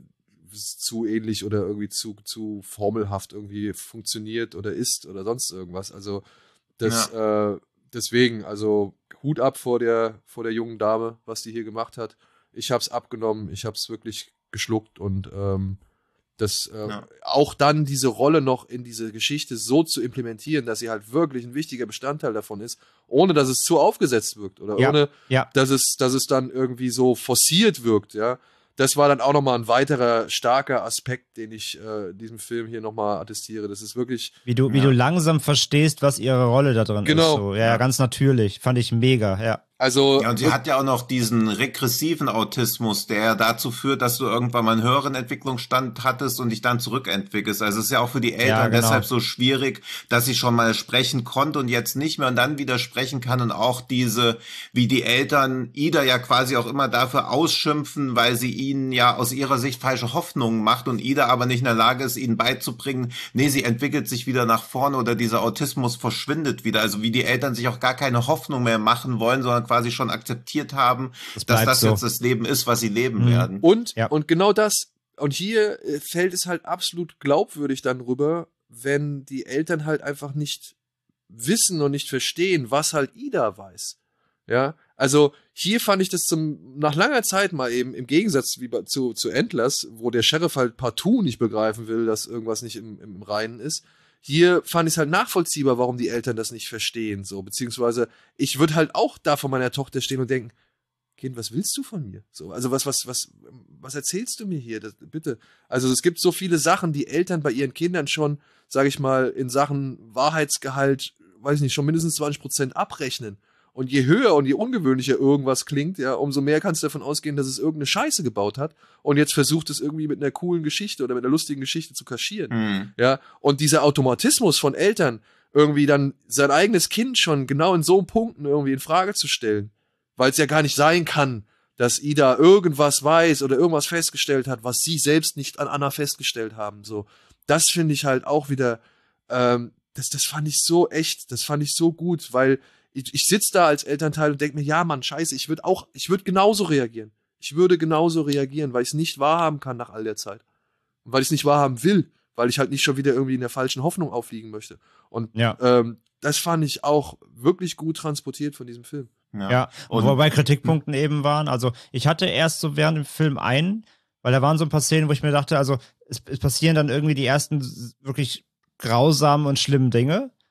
zu ähnlich oder irgendwie zu, zu formelhaft irgendwie funktioniert oder ist oder sonst irgendwas. Also das, ja. äh, deswegen, also Hut ab vor der, vor der jungen Dame, was die hier gemacht hat. Ich hab's abgenommen, ich hab's wirklich geschluckt und ähm, das äh, ja. auch dann diese Rolle noch in diese Geschichte so zu implementieren, dass sie halt wirklich ein wichtiger Bestandteil davon ist, ohne dass es zu aufgesetzt wirkt oder ja. ohne, ja. dass es, dass es dann irgendwie so forciert wirkt, ja. Das war dann auch nochmal ein weiterer starker Aspekt, den ich äh, diesem Film hier nochmal attestiere. Das ist wirklich... Wie du, ja. wie du langsam verstehst, was ihre Rolle da drin genau. ist. So. Ja, ja, ganz natürlich. Fand ich mega, ja. Also, ja, und sie hat ja auch noch diesen regressiven Autismus, der dazu führt, dass du irgendwann mal einen höheren Entwicklungsstand hattest und dich dann zurückentwickelst. Also es ist ja auch für die Eltern ja, genau. deshalb so schwierig, dass sie schon mal sprechen konnte und jetzt nicht mehr und dann wieder sprechen kann und auch diese, wie die Eltern Ida ja quasi auch immer dafür ausschimpfen, weil sie ihnen ja aus ihrer Sicht falsche Hoffnungen macht und Ida aber nicht in der Lage ist, ihnen beizubringen, nee, sie entwickelt sich wieder nach vorne oder dieser Autismus verschwindet wieder. Also wie die Eltern sich auch gar keine Hoffnung mehr machen wollen, sondern quasi schon akzeptiert haben, das dass das so. jetzt das Leben ist, was sie leben mhm. werden. Und, ja. und genau das, und hier fällt es halt absolut glaubwürdig dann rüber, wenn die Eltern halt einfach nicht wissen und nicht verstehen, was halt Ida weiß. Ja, also hier fand ich das zum, nach langer Zeit mal eben, im Gegensatz wie bei, zu, zu Endless, wo der Sheriff halt partout nicht begreifen will, dass irgendwas nicht im, im Reinen ist. Hier fand ich es halt nachvollziehbar, warum die Eltern das nicht verstehen, so, beziehungsweise ich würde halt auch da vor meiner Tochter stehen und denken, Kind, was willst du von mir? So, also was, was, was, was erzählst du mir hier? Das, bitte. Also es gibt so viele Sachen, die Eltern bei ihren Kindern schon, sage ich mal, in Sachen Wahrheitsgehalt, weiß ich nicht, schon mindestens zwanzig Prozent abrechnen. Und je höher und je ungewöhnlicher irgendwas klingt, ja, umso mehr kannst du davon ausgehen, dass es irgendeine Scheiße gebaut hat und jetzt versucht es irgendwie mit einer coolen Geschichte oder mit einer lustigen Geschichte zu kaschieren. Mhm. Ja, und dieser Automatismus von Eltern, irgendwie dann sein eigenes Kind schon genau in so Punkten irgendwie in Frage zu stellen, weil es ja gar nicht sein kann, dass Ida irgendwas weiß oder irgendwas festgestellt hat, was sie selbst nicht an Anna festgestellt haben. So, das finde ich halt auch wieder, ähm, das, das fand ich so echt, das fand ich so gut, weil ich, ich sitze da als Elternteil und denke mir, ja Mann, scheiße, ich würde auch, ich würde genauso reagieren. Ich würde genauso reagieren, weil ich es nicht wahrhaben kann nach all der Zeit. Und weil ich es nicht wahrhaben will, weil ich halt nicht schon wieder irgendwie in der falschen Hoffnung aufliegen möchte. Und ja. ähm, das fand ich auch wirklich gut transportiert von diesem Film. Ja, ja. Und wobei Kritikpunkten eben waren, also ich hatte erst so während dem Film einen, weil da waren so ein paar Szenen, wo ich mir dachte, also es, es passieren dann irgendwie die ersten wirklich grausamen und schlimmen Dinge.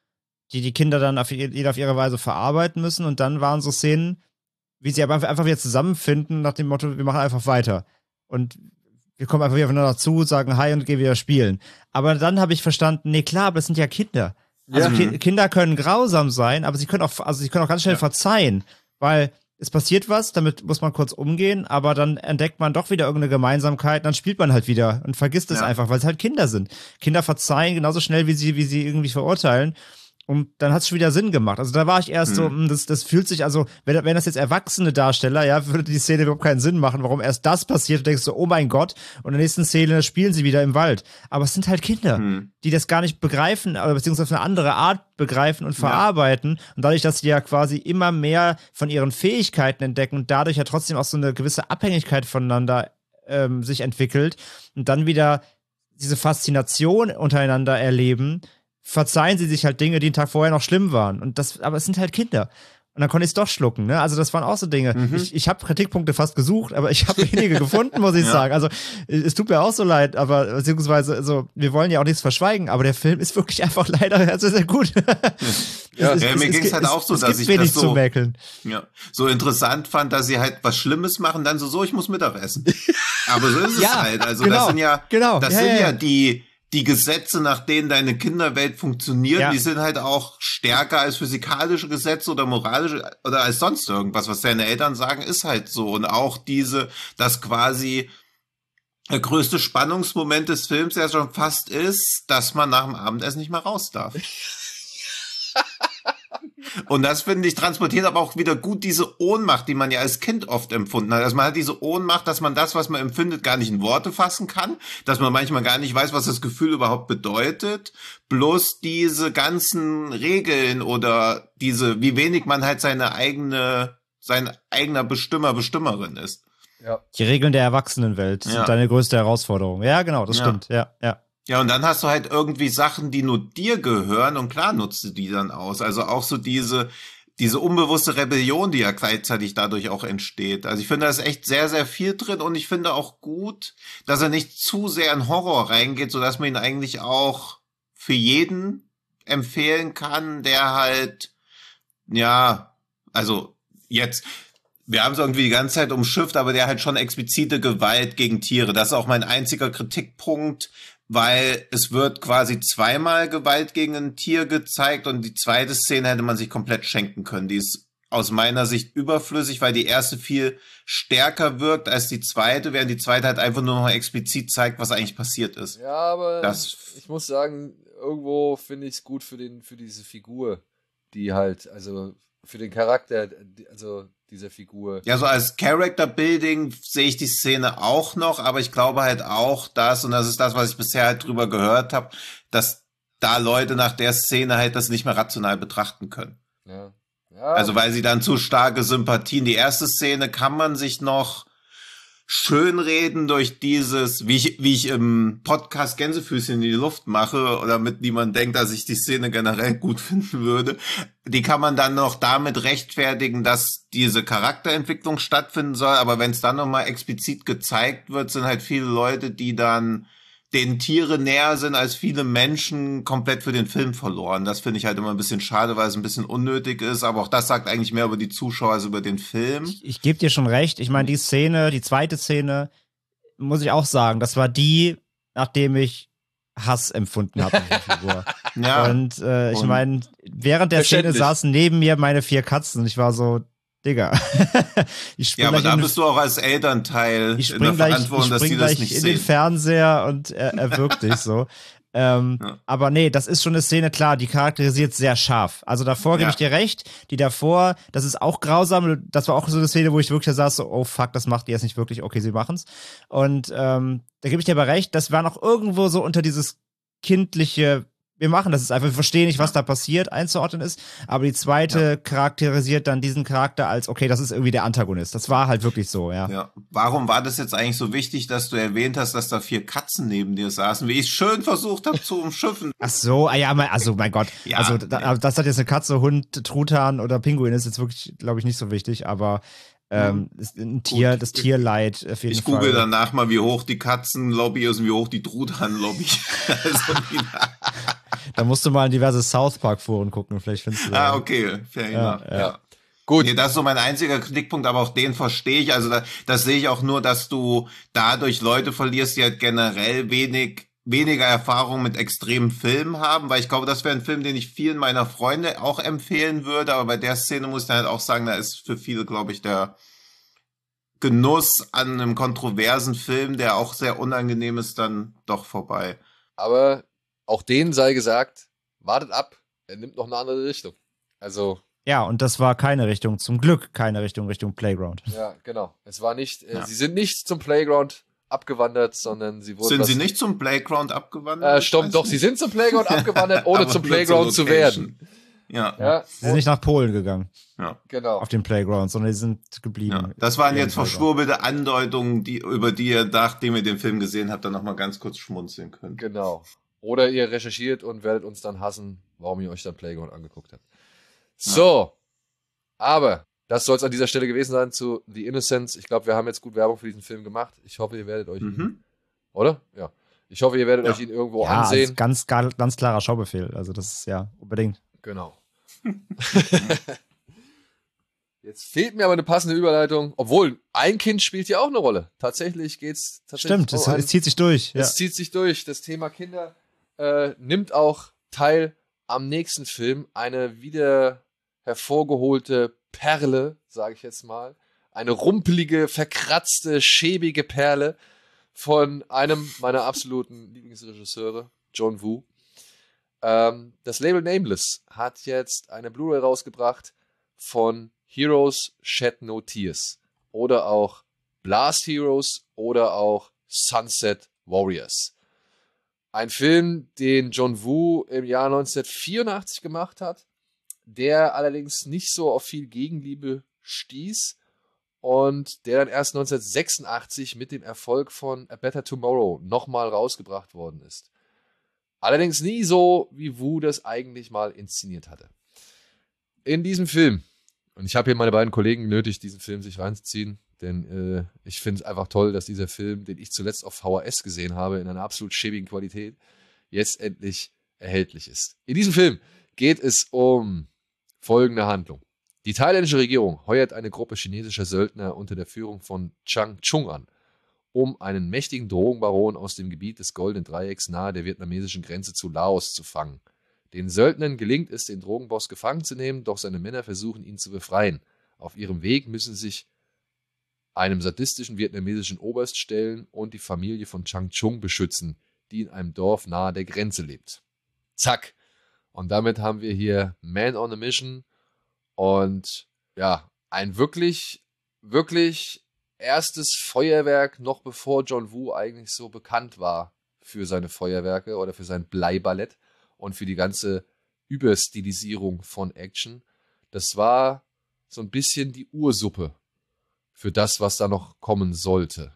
die die Kinder dann auf, jeder auf ihre Weise verarbeiten müssen. Und dann waren so Szenen, wie sie aber einfach wieder zusammenfinden, nach dem Motto, wir machen einfach weiter. Und wir kommen einfach wieder aufeinander zu, sagen Hi und gehen wieder spielen. Aber dann habe ich verstanden, nee, klar, aber das sind ja Kinder. Also Ja. Ki- Kinder können grausam sein, aber sie können auch, also sie können auch ganz schnell Ja. verzeihen, weil es passiert was, damit muss man kurz umgehen, aber dann entdeckt man doch wieder irgendeine Gemeinsamkeit, dann spielt man halt wieder und vergisst es Ja. einfach, weil es halt Kinder sind. Kinder verzeihen genauso schnell, wie sie, wie sie irgendwie verurteilen. Und dann hat es schon wieder Sinn gemacht. Also da war ich erst so, mh, das, das fühlt sich, also, wenn, wenn das jetzt erwachsene Darsteller, ja, würde die Szene überhaupt keinen Sinn machen, warum erst das passiert. Du denkst so, oh mein Gott, und in der nächsten Szene spielen sie wieder im Wald. Aber es sind halt Kinder, Hm. die das gar nicht begreifen, oder beziehungsweise auf eine andere Art begreifen und verarbeiten. Und dadurch, dass sie ja quasi immer mehr von ihren Fähigkeiten entdecken und dadurch ja trotzdem auch so eine gewisse Abhängigkeit voneinander ähm, sich entwickelt und dann wieder diese Faszination untereinander erleben, verzeihen sie sich halt Dinge, die einen Tag vorher noch schlimm waren. Und das, aber es sind halt Kinder. Und dann konnte ich es doch schlucken, ne? Also das waren auch so Dinge. Mhm. Ich, ich habe Kritikpunkte fast gesucht, aber ich habe wenige gefunden, muss ich Ja. sagen. Also es tut mir auch so leid, aber beziehungsweise, also wir wollen ja auch nichts verschweigen, aber der Film ist wirklich einfach leider sehr, sehr gut. Ja, Es- ja, es- mir es ging's gibt- halt es- auch so, es dass gibt ich wenig das so- zu mäkeln. Ja, so interessant fand, dass sie halt was Schlimmes machen, dann so, so, ich muss Mittagessen. Aber so ist es Ja, halt. Also genau, das sind ja, genau. das Ja, sind ja, ja, ja. die, die Gesetze, nach denen deine Kinderwelt funktioniert, Ja. die sind halt auch stärker als physikalische Gesetze oder moralische oder als sonst irgendwas, was deine Eltern sagen, ist halt so. Und auch diese, dass quasi der größte Spannungsmoment des Films ja schon fast ist, dass man nach dem Abendessen nicht mehr raus darf. Und das, finde ich, transportiert aber auch wieder gut diese Ohnmacht, die man ja als Kind oft empfunden hat. Also man hat diese Ohnmacht, dass man das, was man empfindet, gar nicht in Worte fassen kann, dass man manchmal gar nicht weiß, was das Gefühl überhaupt bedeutet. Bloß diese ganzen Regeln oder diese, wie wenig man halt seine eigene, sein eigener Bestimmer, Bestimmerin ist. Ja. Die Regeln der Erwachsenenwelt Ja. sind deine größte Herausforderung. Ja, genau, das Ja. stimmt. Ja, ja. Ja, und dann hast du halt irgendwie Sachen, die nur dir gehören und klar nutzt du die dann aus. Also auch so diese, diese unbewusste Rebellion, die ja gleichzeitig dadurch auch entsteht. Also ich finde, da ist echt sehr, sehr viel drin und ich finde auch gut, dass er nicht zu sehr in Horror reingeht, sodass man ihn eigentlich auch für jeden empfehlen kann, der halt, ja, also jetzt, wir haben es irgendwie die ganze Zeit umschifft, aber der halt schon explizite Gewalt gegen Tiere. Das ist auch mein einziger Kritikpunkt, weil es wird quasi zweimal Gewalt gegen ein Tier gezeigt und die zweite Szene hätte man sich komplett schenken können. Die ist aus meiner Sicht überflüssig, weil die erste viel stärker wirkt als die zweite, während die zweite halt einfach nur noch explizit zeigt, was eigentlich passiert ist. Ja, aber Das- ich muss sagen, irgendwo finde ich es gut für den, für diese Figur, die halt, also für den Charakter, die- also dieser Figur. Ja, so als Character Building sehe ich die Szene auch noch, aber ich glaube halt auch das, und das ist das, was ich bisher halt drüber gehört habe, dass da Leute nach der Szene halt das nicht mehr rational betrachten können. Ja. Ja, Also weil sie dann zu starke Sympathien, die erste Szene kann man sich noch schönreden durch dieses, wie ich, wie ich im Podcast Gänsefüßchen in die Luft mache, oder damit niemand denkt, dass ich die Szene generell gut finden würde. Die kann man dann noch damit rechtfertigen, dass diese Charakterentwicklung stattfinden soll, aber wenn es dann nochmal explizit gezeigt wird, sind halt viele Leute, die dann den Tiere näher sind als viele Menschen, komplett für den Film verloren. Das finde ich halt immer ein bisschen schade, weil es ein bisschen unnötig ist, aber auch das sagt eigentlich mehr über die Zuschauer als über den Film. Ich, ich gebe dir schon recht. Ich meine, die Szene, die zweite Szene, muss ich auch sagen, das war die, nachdem ich Hass empfunden habe. Figur. Ja. Und äh, ich Und- meine, während der Szene Verständlich. saßen neben mir meine vier Katzen und ich war so, Digga. ich spring Ja, aber gleich da in, bist du auch als Elternteil ich in spring der gleich, ich Verantwortung, dass spring die das gleich nicht in den sehen. Fernseher und er, er wirkt dich so. Ähm, Ja. Aber nee, das ist schon eine Szene, klar, die charakterisiert sehr scharf. Also davor gebe Ja. ich dir recht, die davor, das ist auch grausam, das war auch so eine Szene, wo ich wirklich da saß, so, oh fuck, das macht die jetzt nicht wirklich, okay, sie machen's. Und ähm, da gebe ich dir aber recht, das war noch irgendwo so unter dieses kindliche, wir machen das ist einfach, wir verstehen nicht, was da passiert, einzuordnen ist, aber die zweite charakterisiert dann diesen Charakter als, okay, das ist irgendwie der Antagonist. Das war halt wirklich so, ja. Ja. Warum war das jetzt eigentlich so wichtig, dass du erwähnt hast, dass da vier Katzen neben dir saßen, wie ich es schön versucht habe zu umschiffen? Ach so, ah ja, mein- also mein Gott. Ja, also da, nee. das hat jetzt eine Katze, Hund, Truthahn oder Pinguin ist jetzt wirklich, glaube ich, nicht so wichtig, aber ähm, ist ein Tier, das Tierleid auf jeden Ich Fall. google danach mal, wie hoch die Katzenlobby ist und wie hoch die Truthahn-Lobby. Also, Da musst du mal in diverse South Park-Foren gucken, vielleicht findest du Ah, da. okay, fair Ja, enough. ja. Ja. Gut. Nee, das ist so mein einziger Kritikpunkt, aber auch den verstehe ich. Also da, das sehe ich auch nur, dass du dadurch Leute verlierst, die halt generell wenig weniger Erfahrung mit extremen Filmen haben, weil ich glaube, das wäre ein Film, den ich vielen meiner Freunde auch empfehlen würde, aber bei der Szene muss ich dann halt auch sagen, da ist für viele, glaube ich, der Genuss an einem kontroversen Film, der auch sehr unangenehm ist, dann doch vorbei. Aber auch denen sei gesagt, wartet ab, er nimmt noch eine andere Richtung. Also... Ja, und das war keine Richtung, zum Glück keine Richtung Richtung Playground. Ja, genau. Es war nicht, äh, Ja. sie sind nicht zum Playground abgewandert, sondern sie wurden... Sind was, sie nicht zum Playground abgewandert? Äh, stopp, doch, sie sind zum Playground abgewandert, ohne Aber zum nur Playground zur zu werden. Location. Ja, Ja, Sie sind nicht nach Polen gegangen, ja. genau. auf den Playground, sondern sie sind Ja, geblieben. das waren jetzt Playground. verschwurbelte Andeutungen, die, über die ihr, nachdem ihr den Film gesehen habt, dann nochmal ganz kurz schmunzeln könnt. Genau. Oder ihr recherchiert und werdet uns dann hassen, warum ihr euch dann Playground angeguckt habt. So, aber das soll es an dieser Stelle gewesen sein zu The Innocents. Ich glaube, wir haben jetzt gut Werbung für diesen Film gemacht. Ich hoffe, ihr werdet euch ihn, Mhm. oder? Ja. Ich hoffe, ihr werdet Ja. euch ihn irgendwo Ja, also ansehen. ganz, ganz klarer Schaubefehl. Also das ist ja unbedingt. Genau. Jetzt fehlt mir aber eine passende Überleitung, obwohl ein Kind spielt ja auch eine Rolle. Tatsächlich geht's tatsächlich Stimmt, es, um ein- es zieht sich durch. Ja. Es zieht sich durch. Das Thema Kinder äh, nimmt auch teil am nächsten Film. Eine wieder hervorgeholte Perle, sage ich jetzt mal. Eine rumpelige, verkratzte, schäbige Perle von einem meiner absoluten Lieblingsregisseure, John Woo. Ähm, das Label Nameless hat jetzt eine Blu-ray rausgebracht von Heroes Shed No Tears oder auch Blast Heroes oder auch Sunset Warriors. Ein Film, den John Woo im Jahr neunzehnhundertvierundachtzig gemacht hat, der allerdings nicht so auf viel Gegenliebe stieß und der dann erst neunzehnhundertsechsundachtzig mit dem Erfolg von A Better Tomorrow nochmal rausgebracht worden ist. Allerdings nie so, wie Woo das eigentlich mal inszeniert hatte. In diesem Film, und ich habe hier meine beiden Kollegen nötig, diesen Film sich reinzuziehen, denn äh, ich finde es einfach toll, dass dieser Film, den ich zuletzt auf V H S gesehen habe, in einer absolut schäbigen Qualität, jetzt endlich erhältlich ist. In diesem Film geht es um folgende Handlung. Die thailändische Regierung heuert eine Gruppe chinesischer Söldner unter der Führung von Chang Chung an, um einen mächtigen Drogenbaron aus dem Gebiet des Goldenen Dreiecks nahe der vietnamesischen Grenze zu Laos zu fangen. Den Söldnern gelingt es, den Drogenboss gefangen zu nehmen, doch seine Männer versuchen, ihn zu befreien. Auf ihrem Weg müssen sie sich einem sadistischen vietnamesischen Oberst stellen und die Familie von Chang Chung beschützen, die in einem Dorf nahe der Grenze lebt. Zack. Und damit haben wir hier Man on a Mission und ja, ein wirklich, wirklich erstes Feuerwerk, noch bevor John Woo eigentlich so bekannt war für seine Feuerwerke oder für sein Bleiballett und für die ganze Überstilisierung von Action. Das war so ein bisschen die Ursuppe für das, was da noch kommen sollte.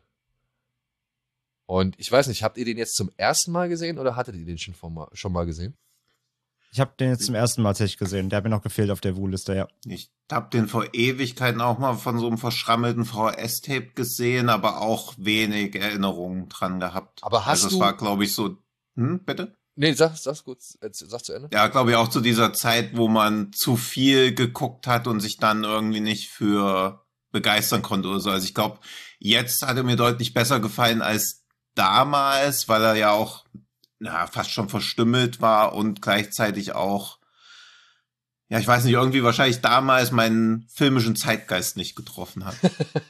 Und ich weiß nicht, habt ihr den jetzt zum ersten Mal gesehen oder hattet ihr den schon, vor mal, schon mal gesehen? Ich habe den jetzt zum ersten Mal tatsächlich gesehen. Der hat mir noch gefehlt auf der Woo-Liste, ja. Ich hab den vor Ewigkeiten auch mal von so einem verschrammelten V H S-Tape gesehen, aber auch wenig Erinnerungen dran gehabt. Aber hast also du- es war, glaube ich, so... Hm, bitte? Nee, sag, sag's gut, sag zu Ende. Ja, glaube ich, auch zu dieser Zeit, wo man zu viel geguckt hat und sich dann irgendwie nicht für begeistern konnte oder so. Also ich glaube, jetzt hat er mir deutlich besser gefallen als damals, weil er ja auch na, fast schon verstümmelt war und gleichzeitig auch, ja, ich weiß nicht, irgendwie wahrscheinlich damals meinen filmischen Zeitgeist nicht getroffen hat.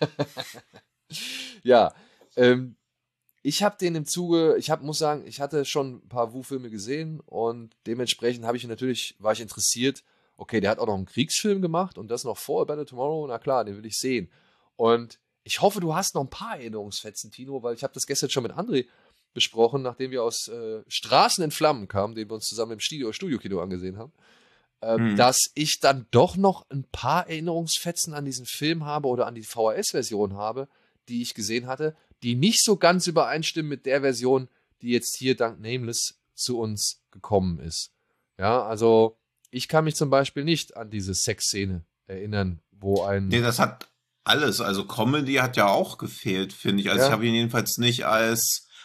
Ja, ähm, ich habe den im Zuge, ich hab, muss sagen, ich hatte schon ein paar Wu-Filme gesehen und dementsprechend habe ich natürlich, war ich interessiert, okay, der hat auch noch einen Kriegsfilm gemacht und das noch vor A Better Tomorrow, na klar, den will ich sehen. Und ich hoffe, du hast noch ein paar Erinnerungsfetzen, Tino, weil ich habe das gestern schon mit André besprochen, nachdem wir aus äh, Straßen in Flammen kamen, den wir uns zusammen im Studio, Studio-Kino angesehen haben, äh, Hm. dass ich dann doch noch ein paar Erinnerungsfetzen an diesen Film habe oder an die V H S-Version habe, die ich gesehen hatte, die nicht so ganz übereinstimmen mit der Version, die jetzt hier dank Nameless zu uns gekommen ist. Ja, also ich kann mich zum Beispiel nicht an diese Sexszene erinnern, wo ein... Nee, das hat alles. Also Comedy hat ja auch gefehlt, finde ich. Also Ja. ich habe ihn jedenfalls nicht als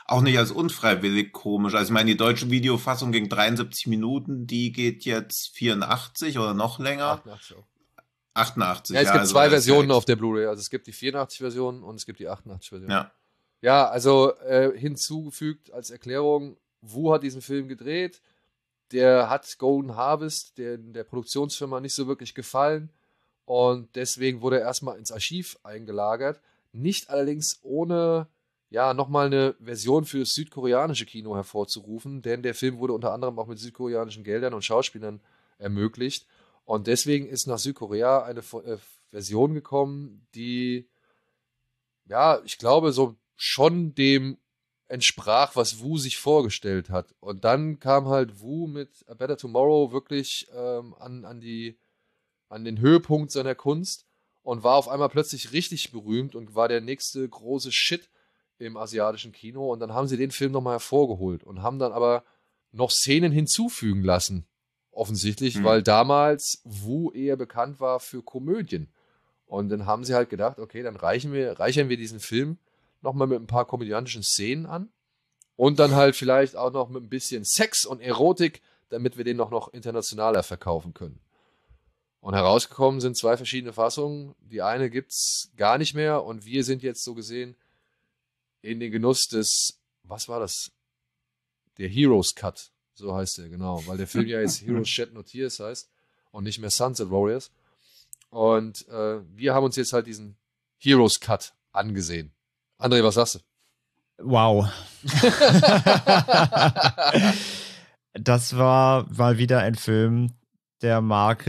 auch nicht als unfreiwillig komisch. Also ich meine, die deutsche Videofassung ging dreiundsiebzig Minuten, die geht jetzt vierundachtzig oder noch länger. achtundachtzig auch. achtundachtzig, ja. Es ja, gibt also zwei das ist Versionen ja auf der Blu-ray. Also es gibt die vierundachtzig-Version und es gibt die achtundachtzig-Version. Ja. Ja, also äh, hinzugefügt als Erklärung, Wu hat diesen Film gedreht. Der hat Golden Harvest, der, der Produktionsfirma, nicht so wirklich gefallen. Und deswegen wurde er erstmal ins Archiv eingelagert. Nicht allerdings ohne ja, nochmal eine Version für das südkoreanische Kino hervorzurufen, denn der Film wurde unter anderem auch mit südkoreanischen Geldern und Schauspielern ermöglicht. Und deswegen ist nach Südkorea eine äh, Version gekommen, die, ja, ich glaube, so schon dem entsprach, was Wu sich vorgestellt hat. Und dann kam halt Wu mit A Better Tomorrow wirklich ähm, an, an, die, an den Höhepunkt seiner Kunst und war auf einmal plötzlich richtig berühmt und war der nächste große Shit im asiatischen Kino. Und dann haben sie den Film nochmal hervorgeholt und haben dann aber noch Szenen hinzufügen lassen, offensichtlich, mhm. weil damals Wu eher bekannt war für Komödien. Und dann haben sie halt gedacht, okay, dann reichen wir, reichern wir diesen Film nochmal mit ein paar komödiantischen Szenen an und dann halt vielleicht auch noch mit ein bisschen Sex und Erotik, damit wir den noch, noch internationaler verkaufen können. Und herausgekommen sind zwei verschiedene Fassungen. Die eine gibt's gar nicht mehr und wir sind jetzt so gesehen in den Genuss des, was war das? Der Heroes Cut, so heißt der, genau, weil der Film ja jetzt Heroes Shed No Tears heißt und nicht mehr Sunset Warriors. Und äh, wir haben uns jetzt halt diesen Heroes Cut angesehen. André, was sagst du? Wow. Das war mal wieder ein Film der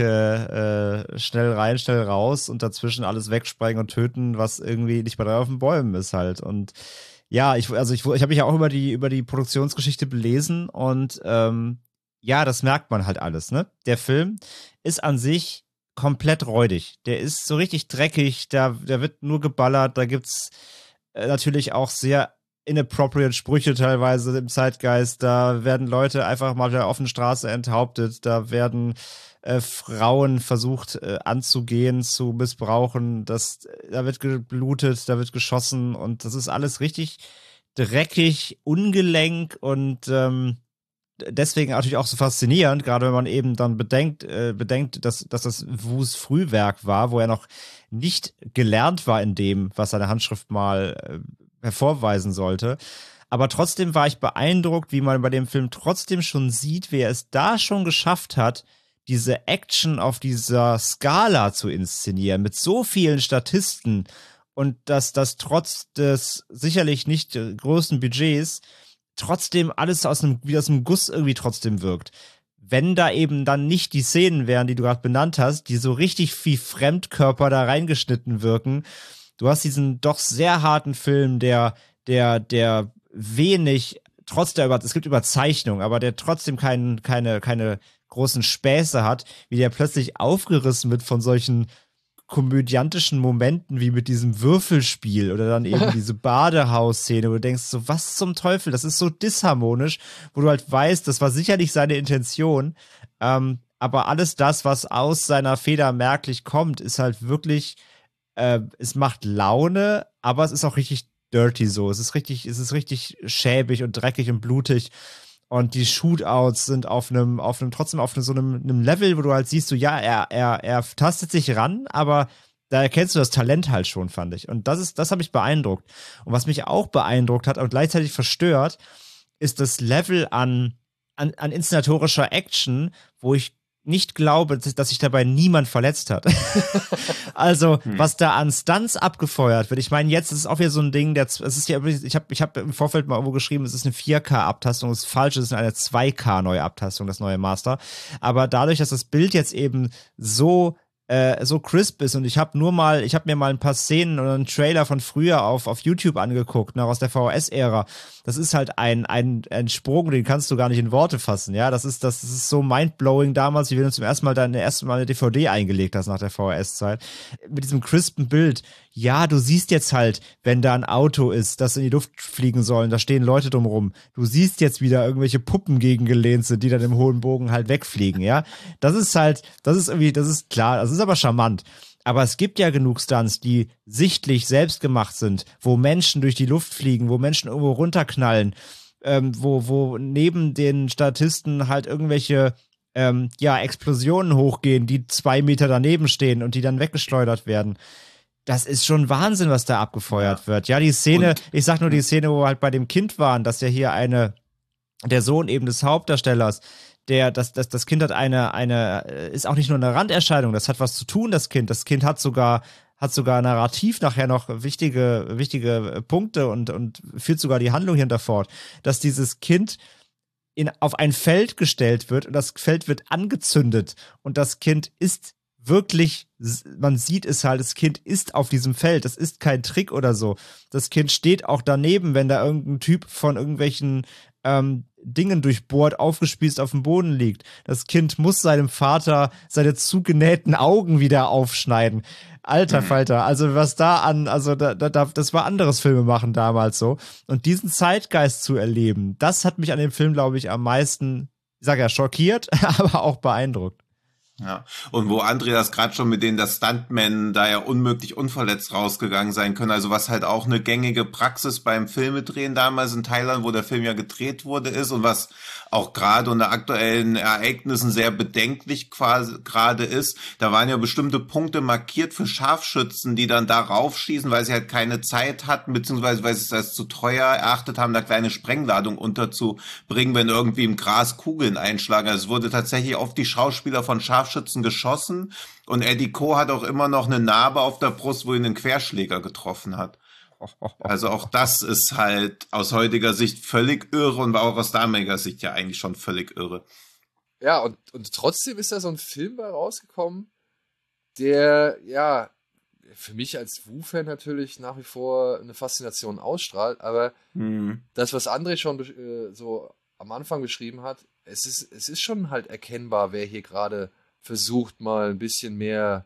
Marke äh, schnell rein, schnell raus und dazwischen alles wegsprengen und töten, was irgendwie nicht bei drei auf den Bäumen ist halt. Und ja, ich, also ich, ich habe mich ja auch über die, über die Produktionsgeschichte belesen und ähm, ja, das merkt man halt alles, ne? Der Film ist an sich komplett räudig. Der ist so richtig dreckig, da, da wird nur geballert, da gibt's äh, natürlich auch sehr inappropriate Sprüche teilweise im Zeitgeist. Da werden Leute einfach mal auf der offenen Straße enthauptet. Da werden äh, Frauen versucht äh, anzugehen, zu missbrauchen. Das, da wird geblutet, da wird geschossen und das ist alles richtig dreckig, ungelenk und ähm, deswegen natürlich auch so faszinierend, gerade wenn man eben dann bedenkt, äh, bedenkt, dass, dass das Wus Frühwerk war, wo er noch nicht gelernt war in dem, was seine Handschrift mal äh, hervorweisen sollte. Aber trotzdem war ich beeindruckt, wie man bei dem Film trotzdem schon sieht, wie er es da schon geschafft hat, diese Action auf dieser Skala zu inszenieren, mit so vielen Statisten und dass das trotz des sicherlich nicht größten Budgets trotzdem alles aus einem, wie aus einem Guss irgendwie trotzdem wirkt. Wenn da eben dann nicht die Szenen wären, die du gerade benannt hast, die so richtig wie Fremdkörper da reingeschnitten wirken. Du hast diesen doch sehr harten Film, der, der, der wenig, trotz der, es gibt Überzeichnung, aber der trotzdem kein, keine, keine großen Späße hat, wie der plötzlich aufgerissen wird von solchen komödiantischen Momenten wie mit diesem Würfelspiel oder dann eben diese Badehausszene, wo du denkst so, was zum Teufel, das ist so disharmonisch, wo du halt weißt, das war sicherlich seine Intention, ähm, aber alles das, was aus seiner Feder merklich kommt, ist halt wirklich, äh, es macht Laune, aber es ist auch richtig dirty so, es ist richtig, es ist richtig schäbig und dreckig und blutig. Und die Shootouts sind auf einem, auf einem, trotzdem auf so einem, einem Level, wo du halt siehst, so, ja, er, er, er tastet sich ran, aber da erkennst du das Talent halt schon, fand ich. Und das ist, das hat mich beeindruckt. Und was mich auch beeindruckt hat und gleichzeitig verstört, ist das Level an, an, an inszenatorischer Action, wo ich nicht glaube, dass sich dabei niemand verletzt hat. Also, hm. was da an Stunts abgefeuert wird. Ich meine, jetzt ist es auch wieder so ein Ding, der, es ist ja, ich habe ich hab im Vorfeld mal irgendwo geschrieben, es ist eine vier K-Abtastung, das ist falsch, es ist eine zwei K-Neuabtastung, das neue Master. Aber dadurch, dass das Bild jetzt eben so äh, so crisp ist und ich habe nur mal, ich habe mir mal ein paar Szenen oder einen Trailer von früher auf, auf YouTube angeguckt, noch aus der V H S-Ära. Das ist halt ein, ein, ein Sprung, den kannst du gar nicht in Worte fassen, ja. Das ist, das, das ist so mindblowing damals, wie wenn du zum ersten Mal deine erste Mal eine D V D eingelegt hast nach der V H S-Zeit. Mit diesem crispen Bild. Ja, du siehst jetzt halt, wenn da ein Auto ist, das in die Luft fliegen soll und da stehen Leute drumrum. Du siehst jetzt wieder irgendwelche Puppen gegengelehnt sind, die dann im hohen Bogen halt wegfliegen, ja. Das ist halt, das ist irgendwie, das ist klar, das ist aber charmant. Aber es gibt ja genug Stunts, die sichtlich selbst gemacht sind, wo Menschen durch die Luft fliegen, wo Menschen irgendwo runterknallen, ähm, wo, wo neben den Statisten halt irgendwelche ähm, ja, Explosionen hochgehen, die zwei Meter daneben stehen und die dann weggeschleudert werden. Das ist schon Wahnsinn, was da abgefeuert ja. wird. Ja, die Szene, und, ich sag nur die Szene, wo wir halt bei dem Kind waren, dass ja hier eine, der Sohn eben des Hauptdarstellers, der, das, das, das Kind hat eine, eine, ist auch nicht nur eine Randerscheinung, das hat was zu tun, das Kind. Das Kind hat sogar, hat sogar narrativ nachher noch wichtige, wichtige Punkte und, und führt sogar die Handlung hinter fort, dass dieses Kind in, auf ein Feld gestellt wird und das Feld wird angezündet und das Kind ist wirklich, man sieht es halt, das Kind ist auf diesem Feld, das ist kein Trick oder so. Das Kind steht auch daneben, wenn da irgendein Typ von irgendwelchen ähm, Dingen durchbohrt, aufgespießt auf dem Boden liegt. Das Kind muss seinem Vater seine zugenähten Augen wieder aufschneiden. Alter Falter, also was da an, also da, da, das war anderes Filmemachen damals so. Und diesen Zeitgeist zu erleben, das hat mich an dem Film, glaube ich, am meisten, ich sag ja, schockiert, aber auch beeindruckt. Ja, und wo André das gerade schon mit denen, dass Stuntmen da ja unmöglich unverletzt rausgegangen sein können, also was halt auch eine gängige Praxis beim Filmedrehen damals in Thailand, wo der Film ja gedreht wurde, ist und was auch gerade unter aktuellen Ereignissen sehr bedenklich quasi gerade ist, da waren ja bestimmte Punkte markiert für Scharfschützen, die dann darauf schießen, weil sie halt keine Zeit hatten, beziehungsweise weil sie es als zu teuer erachtet haben, da kleine Sprengladung unterzubringen, wenn irgendwie im Gras Kugeln einschlagen. Also es wurde tatsächlich auf die Schauspieler von Scharfschützen geschossen und Eddie Ko hat auch immer noch eine Narbe auf der Brust, wo ihn ein Querschläger getroffen hat. Also auch das ist halt aus heutiger Sicht völlig irre und war auch aus damaliger Sicht ja eigentlich schon völlig irre. Ja, und, und trotzdem ist da so ein Film bei rausgekommen, der, ja, für mich als Wu-Fan natürlich nach wie vor eine Faszination ausstrahlt, aber mhm. das, was André schon äh, so am Anfang beschrieben hat, es ist, es ist schon halt erkennbar, wer hier gerade versucht, mal ein bisschen mehr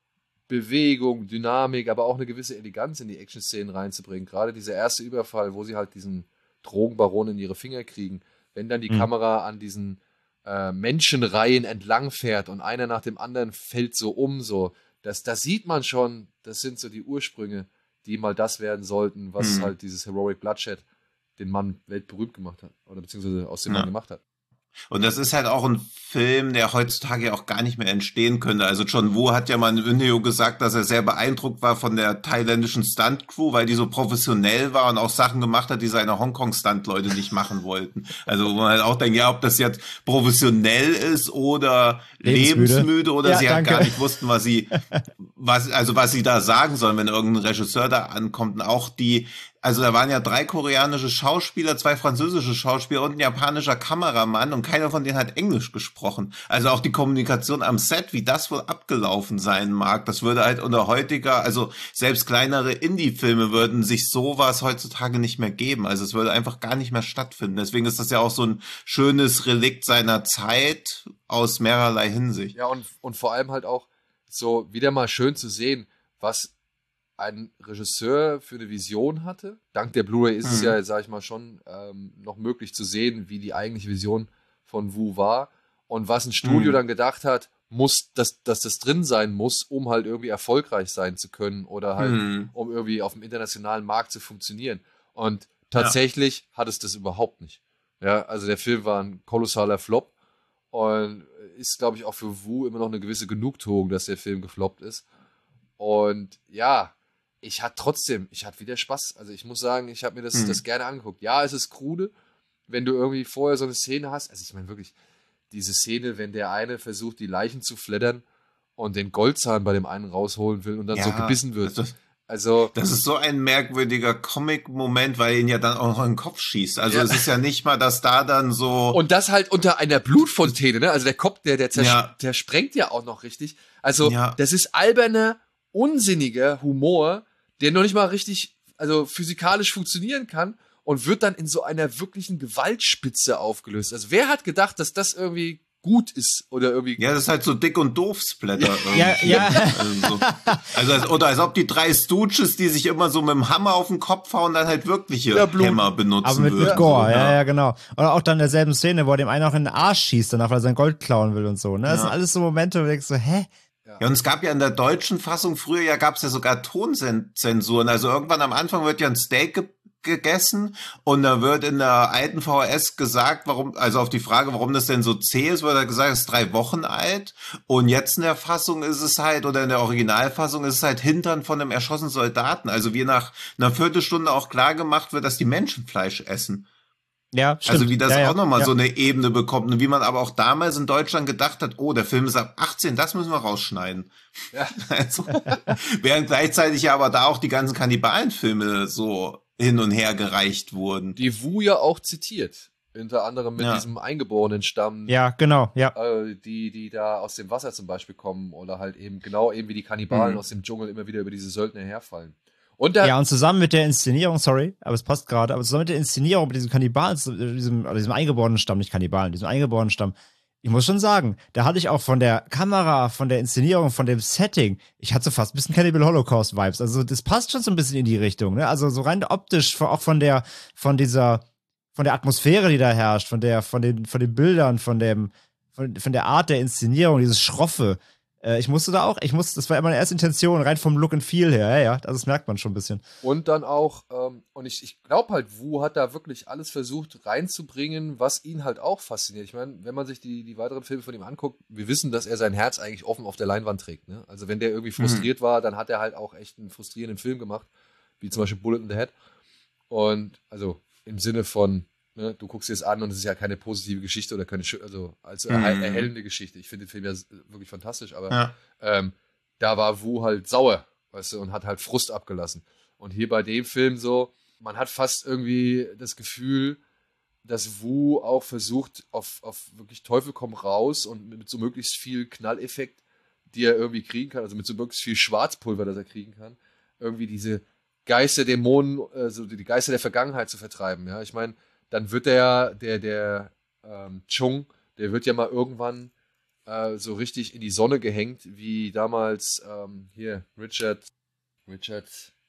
Bewegung, Dynamik, aber auch eine gewisse Eleganz in die Action-Szenen reinzubringen. Gerade dieser erste Überfall, wo sie halt diesen Drogenbaron in ihre Finger kriegen, wenn dann die mhm. Kamera an diesen äh, Menschenreihen entlang fährt und einer nach dem anderen fällt so um, so, das, das sieht man schon, das sind so die Ursprünge, die mal das werden sollten, was mhm. halt dieses Heroic Bloodshed den Mann weltberühmt gemacht hat oder beziehungsweise aus dem ja. Mann gemacht hat. Und das ist halt auch ein Film, der heutzutage ja auch gar nicht mehr entstehen könnte. Also John Woo hat ja mal in Interview gesagt, dass er sehr beeindruckt war von der thailändischen Stunt-Crew, weil die so professionell war und auch Sachen gemacht hat, die seine Hongkong-Stunt-Leute nicht machen wollten. Also wo man halt auch denkt, ja, ob das jetzt professionell ist oder lebensmüde, lebensmüde oder ja, sie halt gar nicht wussten, was sie, was, also was sie da sagen sollen, wenn irgendein Regisseur da ankommt. Und auch die, also da waren ja drei koreanische Schauspieler, zwei französische Schauspieler und ein japanischer Kameramann und keiner von denen hat Englisch gesprochen. Also auch die Kommunikation am Set, wie das wohl abgelaufen sein mag, das würde halt unter heutiger, also selbst kleinere Indie-Filme würden sich sowas heutzutage nicht mehr geben. Also es würde einfach gar nicht mehr stattfinden. Deswegen ist das ja auch so ein schönes Relikt seiner Zeit aus mehrerlei Hinsicht. Ja, und, und vor allem halt auch so wieder mal schön zu sehen, was ein Regisseur für eine Vision hatte. Dank der Blu-ray ist mhm. es ja, sag ich mal, schon ähm, noch möglich zu sehen, wie die eigentliche Vision von Wu war und was ein Studio mhm. dann gedacht hat, muss, dass, dass das drin sein muss, um halt irgendwie erfolgreich sein zu können oder halt, mhm. um irgendwie auf dem internationalen Markt zu funktionieren. Und tatsächlich ja. hat es das überhaupt nicht. Ja, also der Film war ein kolossaler Flop und ist, glaube ich, auch für Wu immer noch eine gewisse Genugtuung, dass der Film gefloppt ist. Und ja, ich hatte trotzdem, ich hatte wieder Spaß. Also ich muss sagen, ich habe mir das, mhm. das gerne angeguckt. Ja, es ist krude, wenn du irgendwie vorher so eine Szene hast. Also ich meine wirklich, diese Szene, wenn der eine versucht, die Leichen zu fleddern und den Goldzahn bei dem einen rausholen will und dann ja, so gebissen wird. Das, also das ist so ein merkwürdiger Comic-Moment, weil ihn ja dann auch noch in den Kopf schießt. Also ja. es ist ja nicht mal, dass da dann so... Und das halt unter einer Blutfontäne, ne? Also der Kopf, der, der, zers- ja. der sprengt ja auch noch richtig. Also ja. das ist alberner, unsinniger Humor, der noch nicht mal richtig, also physikalisch funktionieren kann und wird dann in so einer wirklichen Gewaltspitze aufgelöst. Also wer hat gedacht, dass das irgendwie gut ist oder irgendwie... Ja, das ist halt so dick und doof Splatter. ja, ja. Also, so. also als, oder als ob die drei Stooges, die sich immer so mit dem Hammer auf den Kopf hauen, dann halt wirkliche ja, Hämmer benutzen aber mit, würden. Mit Gore, so, ja, ja, genau. Oder auch dann in derselben Szene, wo er dem einen auch in den Arsch schießt, danach, weil er sein Gold klauen will und so. Ne? Das ja. sind alles so Momente, wo du denkst so, hä? Ja. Ja, und es gab ja in der deutschen Fassung, früher ja gab es ja sogar Tonzensuren. Also irgendwann am Anfang wird ja ein Steak ge gegessen und da wird in der alten V H S gesagt, warum, also auf die Frage, warum das denn so zäh ist, wird da gesagt, es ist drei Wochen alt. Und jetzt in der Fassung ist es halt, oder in der Originalfassung ist es halt Hintern von einem erschossenen Soldaten. Also wie nach einer Viertelstunde auch klar gemacht wird, dass die Menschenfleisch essen. Ja, stimmt. Also wie das ja, ja, auch nochmal ja. so eine Ebene bekommt und wie man aber auch damals in Deutschland gedacht hat, oh, der Film ist ab achtzehn, das müssen wir rausschneiden. Ja. Also, während gleichzeitig ja aber da auch die ganzen Kannibalenfilme so hin und her gereicht wurden. Die Wu ja auch zitiert. Unter anderem mit Ja. diesem eingeborenen Stamm, Ja, genau, ja. äh, die, die da aus dem Wasser zum Beispiel kommen oder halt eben genau eben wie die Kannibalen Mhm. aus dem Dschungel immer wieder über diese Söldner herfallen. Und da, Ja, und zusammen mit der Inszenierung, sorry, aber es passt gerade, aber zusammen mit der Inszenierung mit diesem Kannibalen, diesem, oder diesem eingeborenen Stamm, nicht Kannibalen, diesem eingeborenen Stamm, ich muss schon sagen, da hatte ich auch von der Kamera, von der Inszenierung, von dem Setting, ich hatte so fast ein bisschen Cannibal Holocaust Vibes. Also das passt schon so ein bisschen in die Richtung, ne? Also so rein optisch, auch von der, von dieser, von der Atmosphäre, die da herrscht, von der, von den, von den Bildern, von dem, von, von der Art der Inszenierung, dieses Schroffe. Äh, ich musste da auch, ich musste, das war immer meine erste Intention, rein vom Look and Feel her, ja, ja, also das merkt man schon ein bisschen. Und dann auch, ähm, und ich, ich glaube halt, Wu hat da wirklich alles versucht reinzubringen, was ihn halt auch fasziniert. Ich meine, wenn man sich die, die weiteren Filme von ihm anguckt, wir wissen, dass er sein Herz eigentlich offen auf der Leinwand trägt. Ne? Also wenn der irgendwie frustriert mhm. war, dann hat er halt auch echt einen frustrierenden Film gemacht, wie zum Beispiel Bullet in the Head. Und also im Sinne von, ne, du guckst dir es an und es ist ja keine positive Geschichte oder keine, also als mhm. erhellende Geschichte. Ich finde den Film ja wirklich fantastisch, aber ja. ähm, da war Wu halt sauer, weißt du, und hat halt Frust abgelassen. Und hier bei dem Film so, man hat fast irgendwie das Gefühl, dass Wu auch versucht, auf, auf wirklich Teufel komm raus und mit so möglichst viel Knalleffekt, die er irgendwie kriegen kann, also mit so möglichst viel Schwarzpulver, das er kriegen kann, irgendwie diese Geister, Dämonen, also die Geister der Vergangenheit zu vertreiben. Ja, ich meine, dann wird der, der, der ähm, Chung, der wird ja mal irgendwann äh, so richtig in die Sonne gehängt, wie damals ähm, hier Richard, Richard,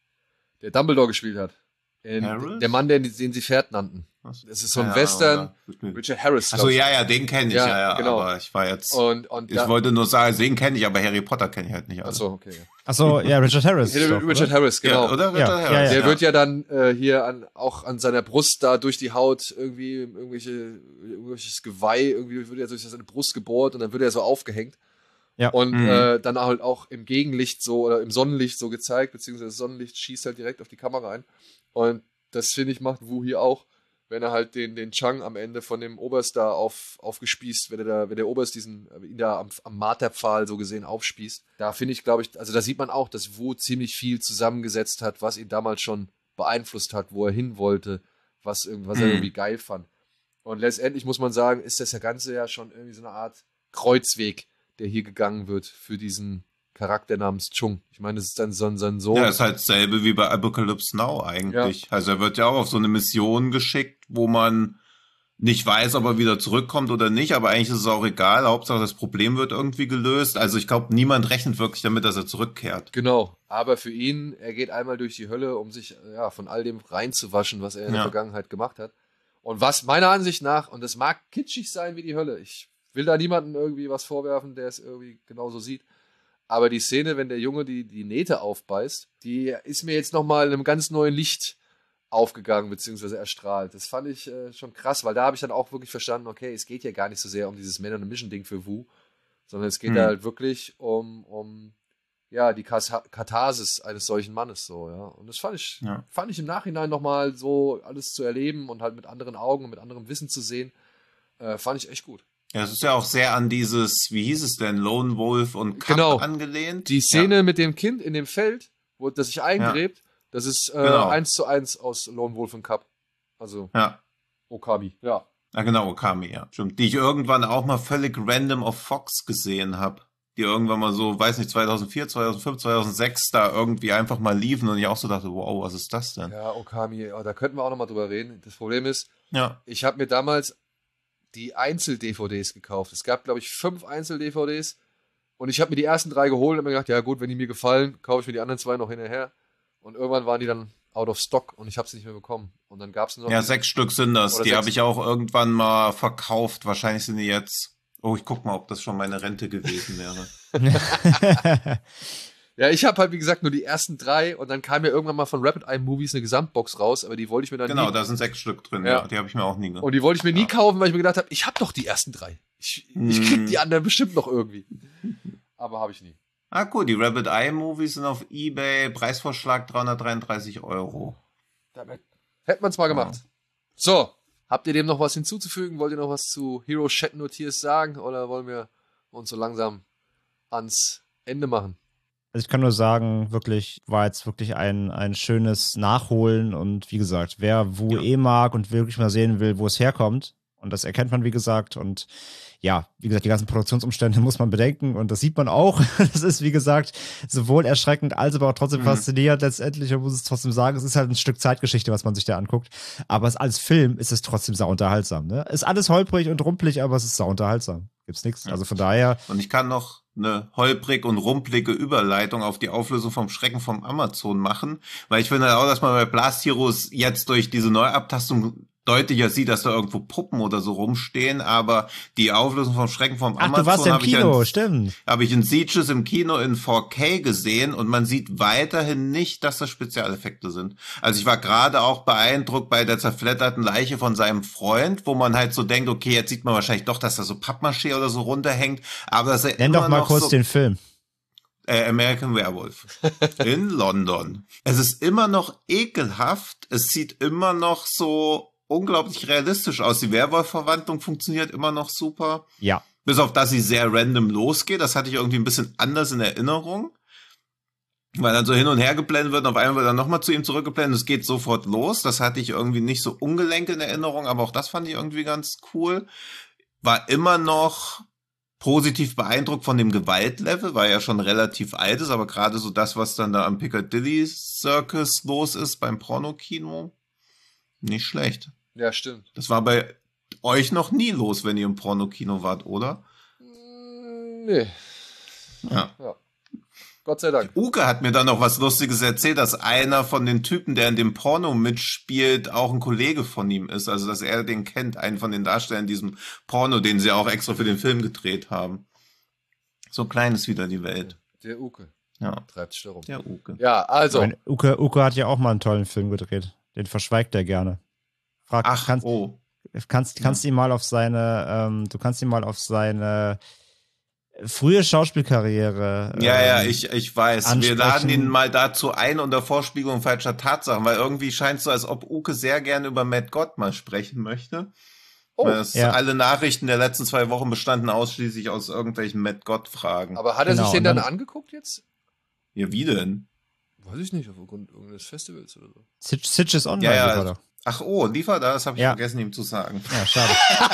der Dumbledore gespielt hat. In, der Mann, den, den sie Pferd nannten. Das ist so ein ja, Western. Richard Harris. Achso, ja, ja, den kenne ich, ja, ja, ja, genau. Aber ich war jetzt. Und, und ich da, wollte nur sagen, den kenne ich, aber Harry Potter kenne ich halt nicht. Achso, okay. Ja. Achso, ja, Richard Harris. Richard, Richard Harris, genau. Ja, oder? Richard ja, Harris. Ja, ja, der ja. wird ja dann äh, hier an, auch an seiner Brust da durch die Haut irgendwie, irgendwelche, irgendwelches Geweih, irgendwie wird er durch seine Brust gebohrt und dann wird er so aufgehängt. Ja. Und mhm. äh, dann halt auch im Gegenlicht so oder im Sonnenlicht so gezeigt, beziehungsweise das Sonnenlicht schießt halt direkt auf die Kamera ein. Und das, finde ich, macht Wu hier auch, wenn er halt den, den Chang am Ende von dem Oberst da auf, aufgespießt, wenn er da, wenn der Oberst diesen, ihn da am, am Marterpfahl so gesehen aufspießt. Da finde ich, glaube ich, also da sieht man auch, dass Wu ziemlich viel zusammengesetzt hat, was ihn damals schon beeinflusst hat, wo er hin wollte, was, was er mhm. irgendwie geil fand. Und letztendlich muss man sagen, ist das ja Ganze ja schon irgendwie so eine Art Kreuzweg, der hier gegangen wird für diesen Charakter namens Chung. Ich meine, das ist dann so ein, so ein Sohn. Ja, ist halt dasselbe wie bei Apocalypse Now eigentlich. Ja. Also er wird ja auch auf so eine Mission geschickt, wo man nicht weiß, ob er wieder zurückkommt oder nicht, aber eigentlich ist es auch egal. Hauptsache das Problem wird irgendwie gelöst. Also ich glaube, niemand rechnet wirklich damit, dass er zurückkehrt. Genau, aber für ihn, er geht einmal durch die Hölle, um sich ja von all dem reinzuwaschen, was er in ja. der Vergangenheit gemacht hat. Und was meiner Ansicht nach, und das mag kitschig sein wie die Hölle, ich will da niemandem irgendwie was vorwerfen, der es irgendwie genauso sieht, aber die Szene, wenn der Junge die, die Nähte aufbeißt, die ist mir jetzt nochmal in einem ganz neuen Licht aufgegangen, beziehungsweise erstrahlt. Das fand ich äh, schon krass, weil da habe ich dann auch wirklich verstanden, okay, es geht ja gar nicht so sehr um dieses Man-on-a-Mission-Ding für Wu, sondern es geht hm. da halt wirklich um, um ja, die Katharsis eines solchen Mannes, so, ja. Und das fand ich, ja. fand ich im Nachhinein nochmal so alles zu erleben und halt mit anderen Augen und mit anderem Wissen zu sehen, äh, fand ich echt gut. Ja, es ist ja auch sehr an dieses, wie hieß es denn, Lone Wolf und Cub genau. angelehnt. Die Szene ja. mit dem Kind in dem Feld, wo das sich eingräbt, ja. das ist äh, genau. eins zu eins aus Lone Wolf und Cub. Also ja. Okami, ja. Ah, genau, Okami, ja. Stimmt. Die ich irgendwann auch mal völlig random auf Fox gesehen habe. Die irgendwann mal so, weiß nicht, zweitausendvier, zweitausendfünf, zweitausendsechs da irgendwie einfach mal liefen und ich auch so dachte, wow, was ist das denn? Ja, Okami, oh, da könnten wir auch nochmal drüber reden. Das Problem ist, ja. ich habe mir damals die Einzel-D V Ds gekauft. Es gab, glaube ich, fünf Einzel-D V Ds und ich habe mir die ersten drei geholt und habe mir gedacht, ja gut, wenn die mir gefallen, kaufe ich mir die anderen zwei noch hinterher. Und irgendwann waren die dann out of stock und ich habe sie nicht mehr bekommen. Und dann gab es noch... Ja, sechs Stück sind das. Die habe ich auch irgendwann mal verkauft. Wahrscheinlich sind die jetzt Oh, ich guck mal, ob das schon meine Rente gewesen wäre. Ja, ich habe halt, wie gesagt, nur die ersten drei und dann kam ja irgendwann mal von Rapid Eye Movies eine Gesamtbox raus, aber die wollte ich mir dann Genau, nie... da sind sechs Stück drin, ja. ja. Die habe ich mir auch nie genommen. Und die wollte ich mir nie ja. kaufen, weil ich mir gedacht habe, ich habe doch die ersten drei. Ich, ich krieg die anderen bestimmt noch irgendwie. Aber habe ich nie. Ah, cool, die Rabbit Eye Movies sind auf eBay, Preisvorschlag dreihundertdreiunddreißig Euro. Damit hätte man es mal gemacht. Ja. So, habt ihr dem noch was hinzuzufügen? Wollt ihr noch was zu Hero Shed No Tears sagen? Oder wollen wir uns so langsam ans Ende machen? Also ich kann nur sagen, wirklich, war jetzt wirklich ein, ein schönes Nachholen und wie gesagt, wer wo ja. eh mag und wirklich mal sehen will, wo es herkommt, und das erkennt man, wie gesagt, und ja, wie gesagt, die ganzen Produktionsumstände muss man bedenken und das sieht man auch. Das ist, wie gesagt, sowohl erschreckend als aber auch trotzdem mhm. faszinierend letztendlich. Man muss es trotzdem sagen, es ist halt ein Stück Zeitgeschichte, was man sich da anguckt. Aber es, als Film ist es trotzdem sauunterhaltsam. Ne? Ist alles holprig und rumpelig, aber es ist sauunterhaltsam. Gibt's nichts. Ja. Also von daher. Und ich kann noch eine holprig und rumpelige Überleitung auf die Auflösung vom Schrecken vom Amazon machen, weil ich finde auch, dass man bei Blast Heroes jetzt durch diese Neuabtastung deutlicher sieht, dass da irgendwo Puppen oder so rumstehen, aber die Auflösung vom Schrecken vom Ach, Amazon du warst ja im habe ich, Kino, in, stimmt. Hab ich in Sieges im Kino in vier K gesehen und man sieht weiterhin nicht, dass das Spezialeffekte sind. Also ich war gerade auch beeindruckt bei der zerfledderten Leiche von seinem Freund, wo man halt so denkt, okay, jetzt sieht man wahrscheinlich doch, dass da so Pappmaché oder so runterhängt, aber dass er Nenn immer doch mal noch kurz so den Film. Äh, American Werewolf in London. Es ist immer noch ekelhaft, es sieht immer noch so unglaublich realistisch aus. Die Werwolf-Verwandlung funktioniert immer noch super. Ja. Bis auf, dass sie sehr random losgeht. Das hatte ich irgendwie ein bisschen anders in Erinnerung. Weil dann so hin und her geblendet wird und auf einmal wird dann nochmal zu ihm zurückgeblendet. Es geht sofort los. Das hatte ich irgendwie nicht so ungelenk in Erinnerung, aber auch das fand ich irgendwie ganz cool. War immer noch positiv beeindruckt von dem Gewaltlevel, weil er schon relativ alt ist, aber gerade so das, was dann da am Piccadilly Circus los ist beim Pornokino, nicht schlecht. Ja, stimmt. Das war bei euch noch nie los, wenn ihr im Pornokino wart, oder? Nee. Ja. ja. Gott sei Dank. Uke hat mir dann noch was Lustiges erzählt, dass einer von den Typen, der in dem Porno mitspielt, auch ein Kollege von ihm ist. Also, dass er den kennt, einen von den Darstellern in diesem Porno, den sie auch extra für den Film gedreht haben. So klein ist wieder die Welt. Der Uke. Ja. Treibt sich darum. Der Uke. Ja, also. Meine, Uke, Uke hat ja auch mal einen tollen Film gedreht. Den verschweigt er gerne. Frag, Ach, kannst, oh. Kannst, kannst ja. ihn mal auf seine, ähm, du kannst ihn mal auf seine frühe Schauspielkarriere ähm, Ja, ja, ich, ich weiß. ansprechen. Wir laden ihn mal dazu ein unter Vorspiegelung falscher Tatsachen, weil irgendwie scheint es so, als ob Uke sehr gerne über Matt Gott mal sprechen möchte. Oh, das, ja. Alle Nachrichten der letzten zwei Wochen bestanden ausschließlich aus irgendwelchen Matt Gott-Fragen. Aber hat er genau, sich den dann, dann angeguckt jetzt? Ja, wie denn? Weiß ich nicht, aufgrund irgendeines Festivals oder so. Sitch is Online, ja, ja. Ach oh, liefert da, das habe ich ja. vergessen, ihm zu sagen. Ja, schade.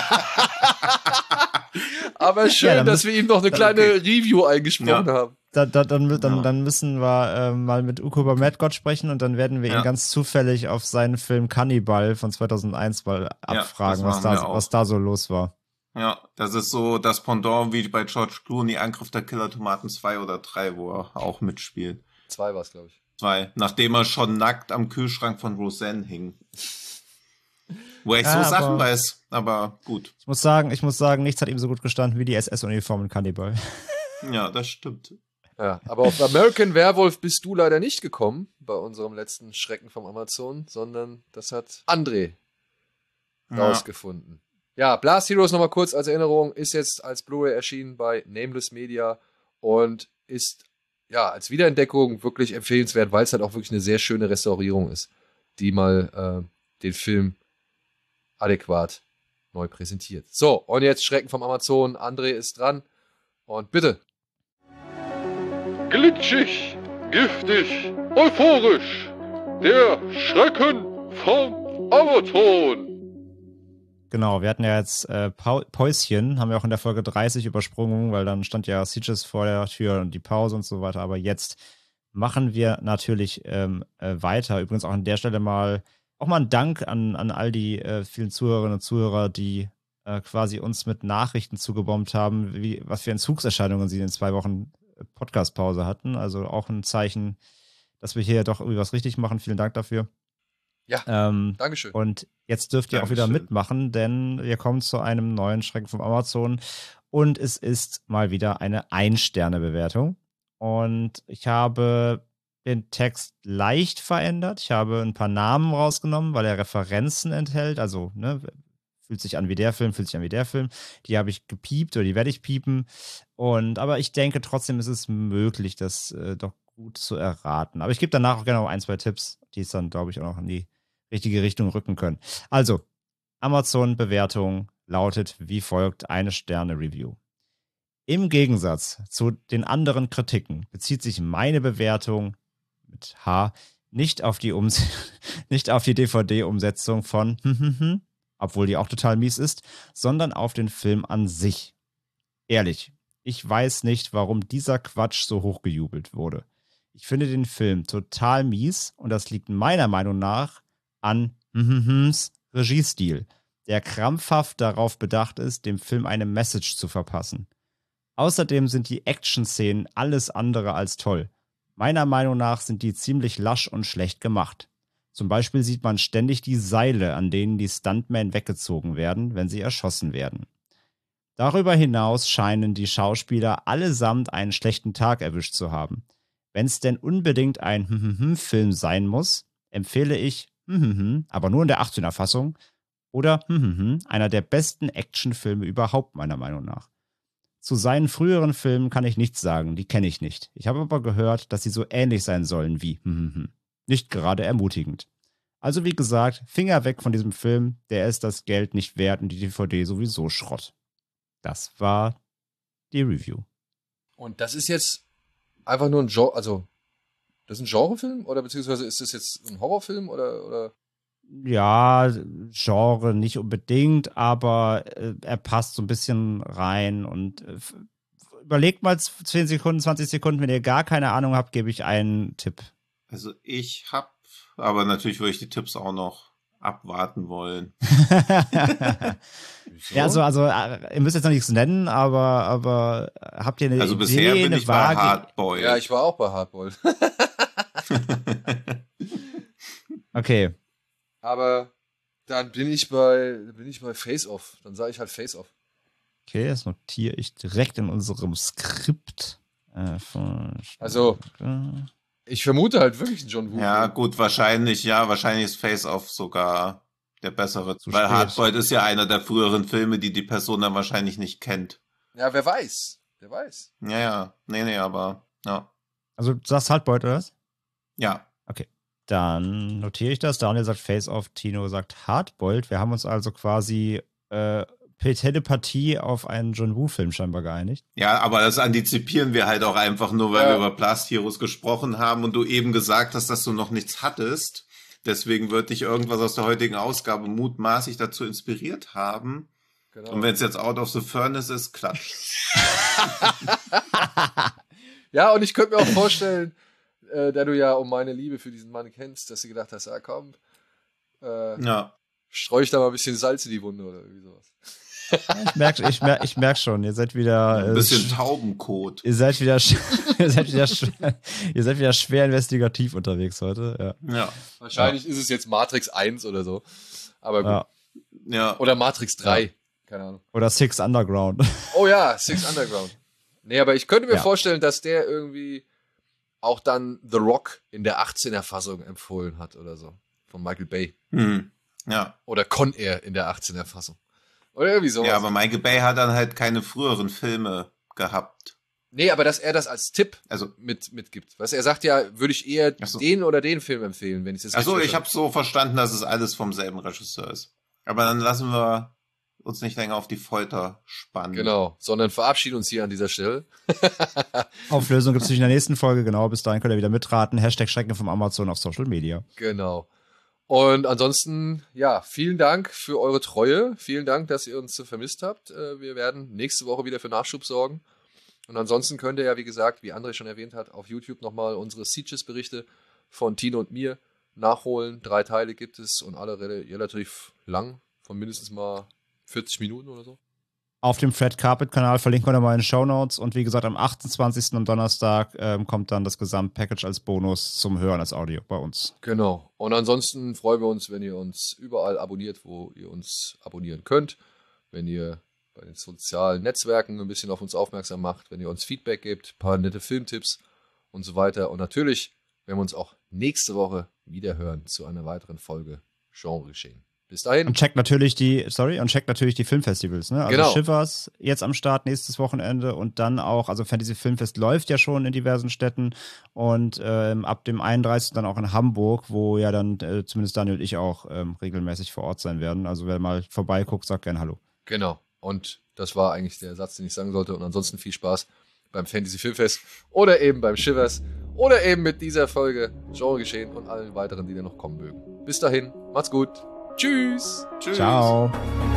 Aber schön, ja, dass wir ihm noch eine kleine okay. Review eingesprochen ja. haben. Da, da, dann, dann, dann müssen wir äh, mal mit Uke über Matt Gott sprechen und dann werden wir ja. ihn ganz zufällig auf seinen Film Cannibal von zweitausendeins mal abfragen, ja, was, da, was da so los war. Ja, das ist so das Pendant wie bei George Clooney, Angriff der Killer-Tomaten zwei oder drei, wo er auch mitspielt. Zwei war es, glaube ich. Zwei, nachdem er schon nackt am Kühlschrank von Roseanne hing. Wo er ja, so Sachen weiß, aber gut. Ich muss sagen, ich muss sagen, nichts hat ihm so gut gestanden wie die S S-Uniform in Cannibal. Ja, das stimmt. Ja, aber auf American Werewolf bist du leider nicht gekommen bei unserem letzten Schrecken vom Amazon, sondern das hat André ja. rausgefunden. Ja, Blast Heroes nochmal kurz als Erinnerung, ist jetzt als Blu-ray erschienen bei Nameless Media und ist ja als Wiederentdeckung wirklich empfehlenswert, weil es halt auch wirklich eine sehr schöne Restaurierung ist, die mal äh, den Film adäquat neu präsentiert. So, und jetzt Schrecken vom Amazon. André ist dran. Und bitte. Glitschig, giftig, euphorisch. Der Schrecken vom Amazon. Genau, wir hatten ja jetzt äh, Päuschen, haben wir auch in der Folge dreißig übersprungen, weil dann stand ja Sieges vor der Tür und die Pause und so weiter. Aber jetzt machen wir natürlich ähm, äh, weiter. Übrigens auch an der Stelle mal auch mal ein Dank an, an all die äh, vielen Zuhörerinnen und Zuhörer, die äh, quasi uns mit Nachrichten zugebombt haben, wie, was für Entzugserscheinungen sie in zwei Wochen Podcast-Pause hatten. Also auch ein Zeichen, dass wir hier doch irgendwie was richtig machen. Vielen Dank dafür. Ja, ähm, Dankeschön. Und jetzt dürft ihr Dankeschön. auch wieder mitmachen, denn wir kommen zu einem neuen Schrecken vom Amazon. Und es ist mal wieder eine Ein-Sterne-Bewertung. Und ich habe den Text leicht verändert. Ich habe ein paar Namen rausgenommen, weil er Referenzen enthält. Also, ne, fühlt sich an wie der Film, fühlt sich an wie der Film. Die habe ich gepiept oder die werde ich piepen. Und, aber ich denke trotzdem ist es möglich, das äh, doch gut zu erraten. Aber ich gebe danach auch gerne noch ein, zwei Tipps, die es dann, glaube ich, auch noch in die richtige Richtung rücken können. Also, Amazon-Bewertung lautet wie folgt: eine Sterne-Review. Im Gegensatz zu den anderen Kritiken bezieht sich meine Bewertung mit H nicht auf die, Ums- nicht auf die D V D-Umsetzung von obwohl die auch total mies ist, sondern auf den Film an sich. Ehrlich, ich weiß nicht, warum dieser Quatsch so hochgejubelt wurde. Ich finde den Film total mies und das liegt meiner Meinung nach an Regiestil, der krampfhaft darauf bedacht ist, dem Film eine Message zu verpassen. Außerdem sind die Action-Szenen alles andere als toll. Meiner Meinung nach sind die ziemlich lasch und schlecht gemacht. Zum Beispiel sieht man ständig die Seile, an denen die Stuntmen weggezogen werden, wenn sie erschossen werden. Darüber hinaus scheinen die Schauspieler allesamt einen schlechten Tag erwischt zu haben. Wenn es denn unbedingt ein Film sein muss, empfehle ich, aber nur in der achtzehner-Fassung, oder einer der besten Actionfilme überhaupt meiner Meinung nach. Zu seinen früheren Filmen kann ich nichts sagen, die kenne ich nicht. Ich habe aber gehört, dass sie so ähnlich sein sollen wie nicht gerade ermutigend. Also wie gesagt, Finger weg von diesem Film, der ist das Geld nicht wert und die D V D sowieso Schrott. Das war die Review. Und das ist jetzt einfach nur ein Genre, also das ist ein Genrefilm oder beziehungsweise ist das jetzt ein Horrorfilm oder, oder? Ja, Genre nicht unbedingt, aber äh, er passt so ein bisschen rein und äh, überlegt mal zehn Sekunden, zwanzig Sekunden, wenn ihr gar keine Ahnung habt, gebe ich einen Tipp. Also ich hab, aber natürlich würde ich die Tipps auch noch abwarten wollen. Ja, also, also ihr müsst jetzt noch nichts nennen, aber, aber habt ihr eine Also Idee, bisher bin eine ich bei vage... Hardboiled. Ja, ich war auch bei Hardboiled. Okay. Aber dann bin ich bei, bin ich bei Face Off. Dann sage ich halt Face Off. Okay, das notiere ich direkt in unserem Skript. Äh, von Also, ich vermute halt wirklich einen John Woo. Ja, gut, wahrscheinlich, ja, wahrscheinlich ist Face-Off sogar der bessere. Zu Weil spät. Hardboiled ist ja einer der früheren Filme, die die Person dann wahrscheinlich nicht kennt. Ja, wer weiß. Wer weiß. Ja, ja, nee, nee, aber, ja. Also, du sagst Hardboiled, oder was? Ja. Okay. Dann notiere ich das. Daniel sagt Face Off, Tino sagt Hardboiled. Wir haben uns also quasi äh, per Telepathie auf einen John Woo-Film scheinbar geeinigt. Ja, aber das antizipieren wir halt auch einfach nur, weil Ja. wir über Blast Heroes gesprochen haben und du eben gesagt hast, dass du noch nichts hattest. Deswegen wird dich irgendwas aus der heutigen Ausgabe mutmaßlich dazu inspiriert haben. Genau. Und wenn es jetzt Out of the Furnace ist, klatsch. Ja, und ich könnte mir auch vorstellen, äh, da du ja um meine Liebe für diesen Mann kennst, dass du gedacht hast, ja komm, äh, Ja. streu ich da mal ein bisschen Salz in die Wunde oder irgendwie sowas. Ich merke ich merk, ich merk schon, ihr seid wieder... Ein äh, bisschen sch- Taubenkot. Ihr seid wieder, sch- ihr seid wieder, sch- ihr seid wieder schwer investigativ unterwegs heute. Ja. Ja. Wahrscheinlich ist es jetzt Matrix eins oder so. Aber gut. Ja. Ja. Oder Matrix drei. Keine Ahnung. Oder Six Underground. Oh ja, Six Underground. Nee, aber ich könnte mir Ja. vorstellen, dass der irgendwie auch dann The Rock in der achtzehner-Fassung empfohlen hat oder so. Von Michael Bay. Hm. Ja. Oder Con Air in der achtzehner-Fassung. Oder irgendwie sowas. Ja, aber Michael Bay hat dann halt keine früheren Filme gehabt. Nee, aber dass er das als Tipp Also, mit, mitgibt. Weißt du, er sagt ja, würde ich eher Ach so. den oder den Film empfehlen, wenn ich das achso, richtig ich habe so verstanden, dass es alles vom selben Regisseur ist. Aber dann lassen wir uns nicht länger auf die Folter spannen. Genau, sondern verabschieden uns hier an dieser Stelle. Auflösung gibt es in der nächsten Folge. Genau, bis dahin könnt ihr wieder mitraten. Hashtag Schrecken vom Amazon auf Social Media. Genau. Und ansonsten, ja, vielen Dank für eure Treue. Vielen Dank, dass ihr uns so vermisst habt. Äh, Wir werden nächste Woche wieder für Nachschub sorgen. Und ansonsten könnt ihr ja, wie gesagt, wie André schon erwähnt hat, auf YouTube nochmal unsere Sieges-Berichte von Tino und mir nachholen. Drei Teile gibt es und alle rel- relativ lang, von mindestens mal vierzig Minuten oder so. Auf dem Fred Carpet Kanal verlinken wir nochmal in den Shownotes. Und wie gesagt, am achtundzwanzigsten am Donnerstag ähm, kommt dann das Gesamtpackage als Bonus zum Hören als Audio bei uns. Genau. Und ansonsten freuen wir uns, wenn ihr uns überall abonniert, wo ihr uns abonnieren könnt. Wenn ihr bei den sozialen Netzwerken ein bisschen auf uns aufmerksam macht, wenn ihr uns Feedback gebt, ein paar nette Filmtipps und so weiter. Und natürlich werden wir uns auch nächste Woche wieder hören zu einer weiteren Folge Genre geschehen. Bis dahin. Und checkt natürlich die, sorry, und checkt natürlich die Filmfestivals, ne? Also genau. Shivers jetzt am Start nächstes Wochenende und dann auch, also Fantasy Filmfest läuft ja schon in diversen Städten und ähm, ab dem einunddreißigsten dann auch in Hamburg, wo ja dann äh, zumindest Daniel und ich auch ähm, regelmäßig vor Ort sein werden. Also wer mal vorbeiguckt, sagt gerne Hallo. Genau. Und das war eigentlich der Satz, den ich sagen sollte. Und ansonsten viel Spaß beim Fantasy Filmfest oder eben beim Shivers oder eben mit dieser Folge Genre geschehen und allen weiteren, die da noch kommen mögen. Bis dahin, macht's gut. Tschüss. Tschüss. Ciao.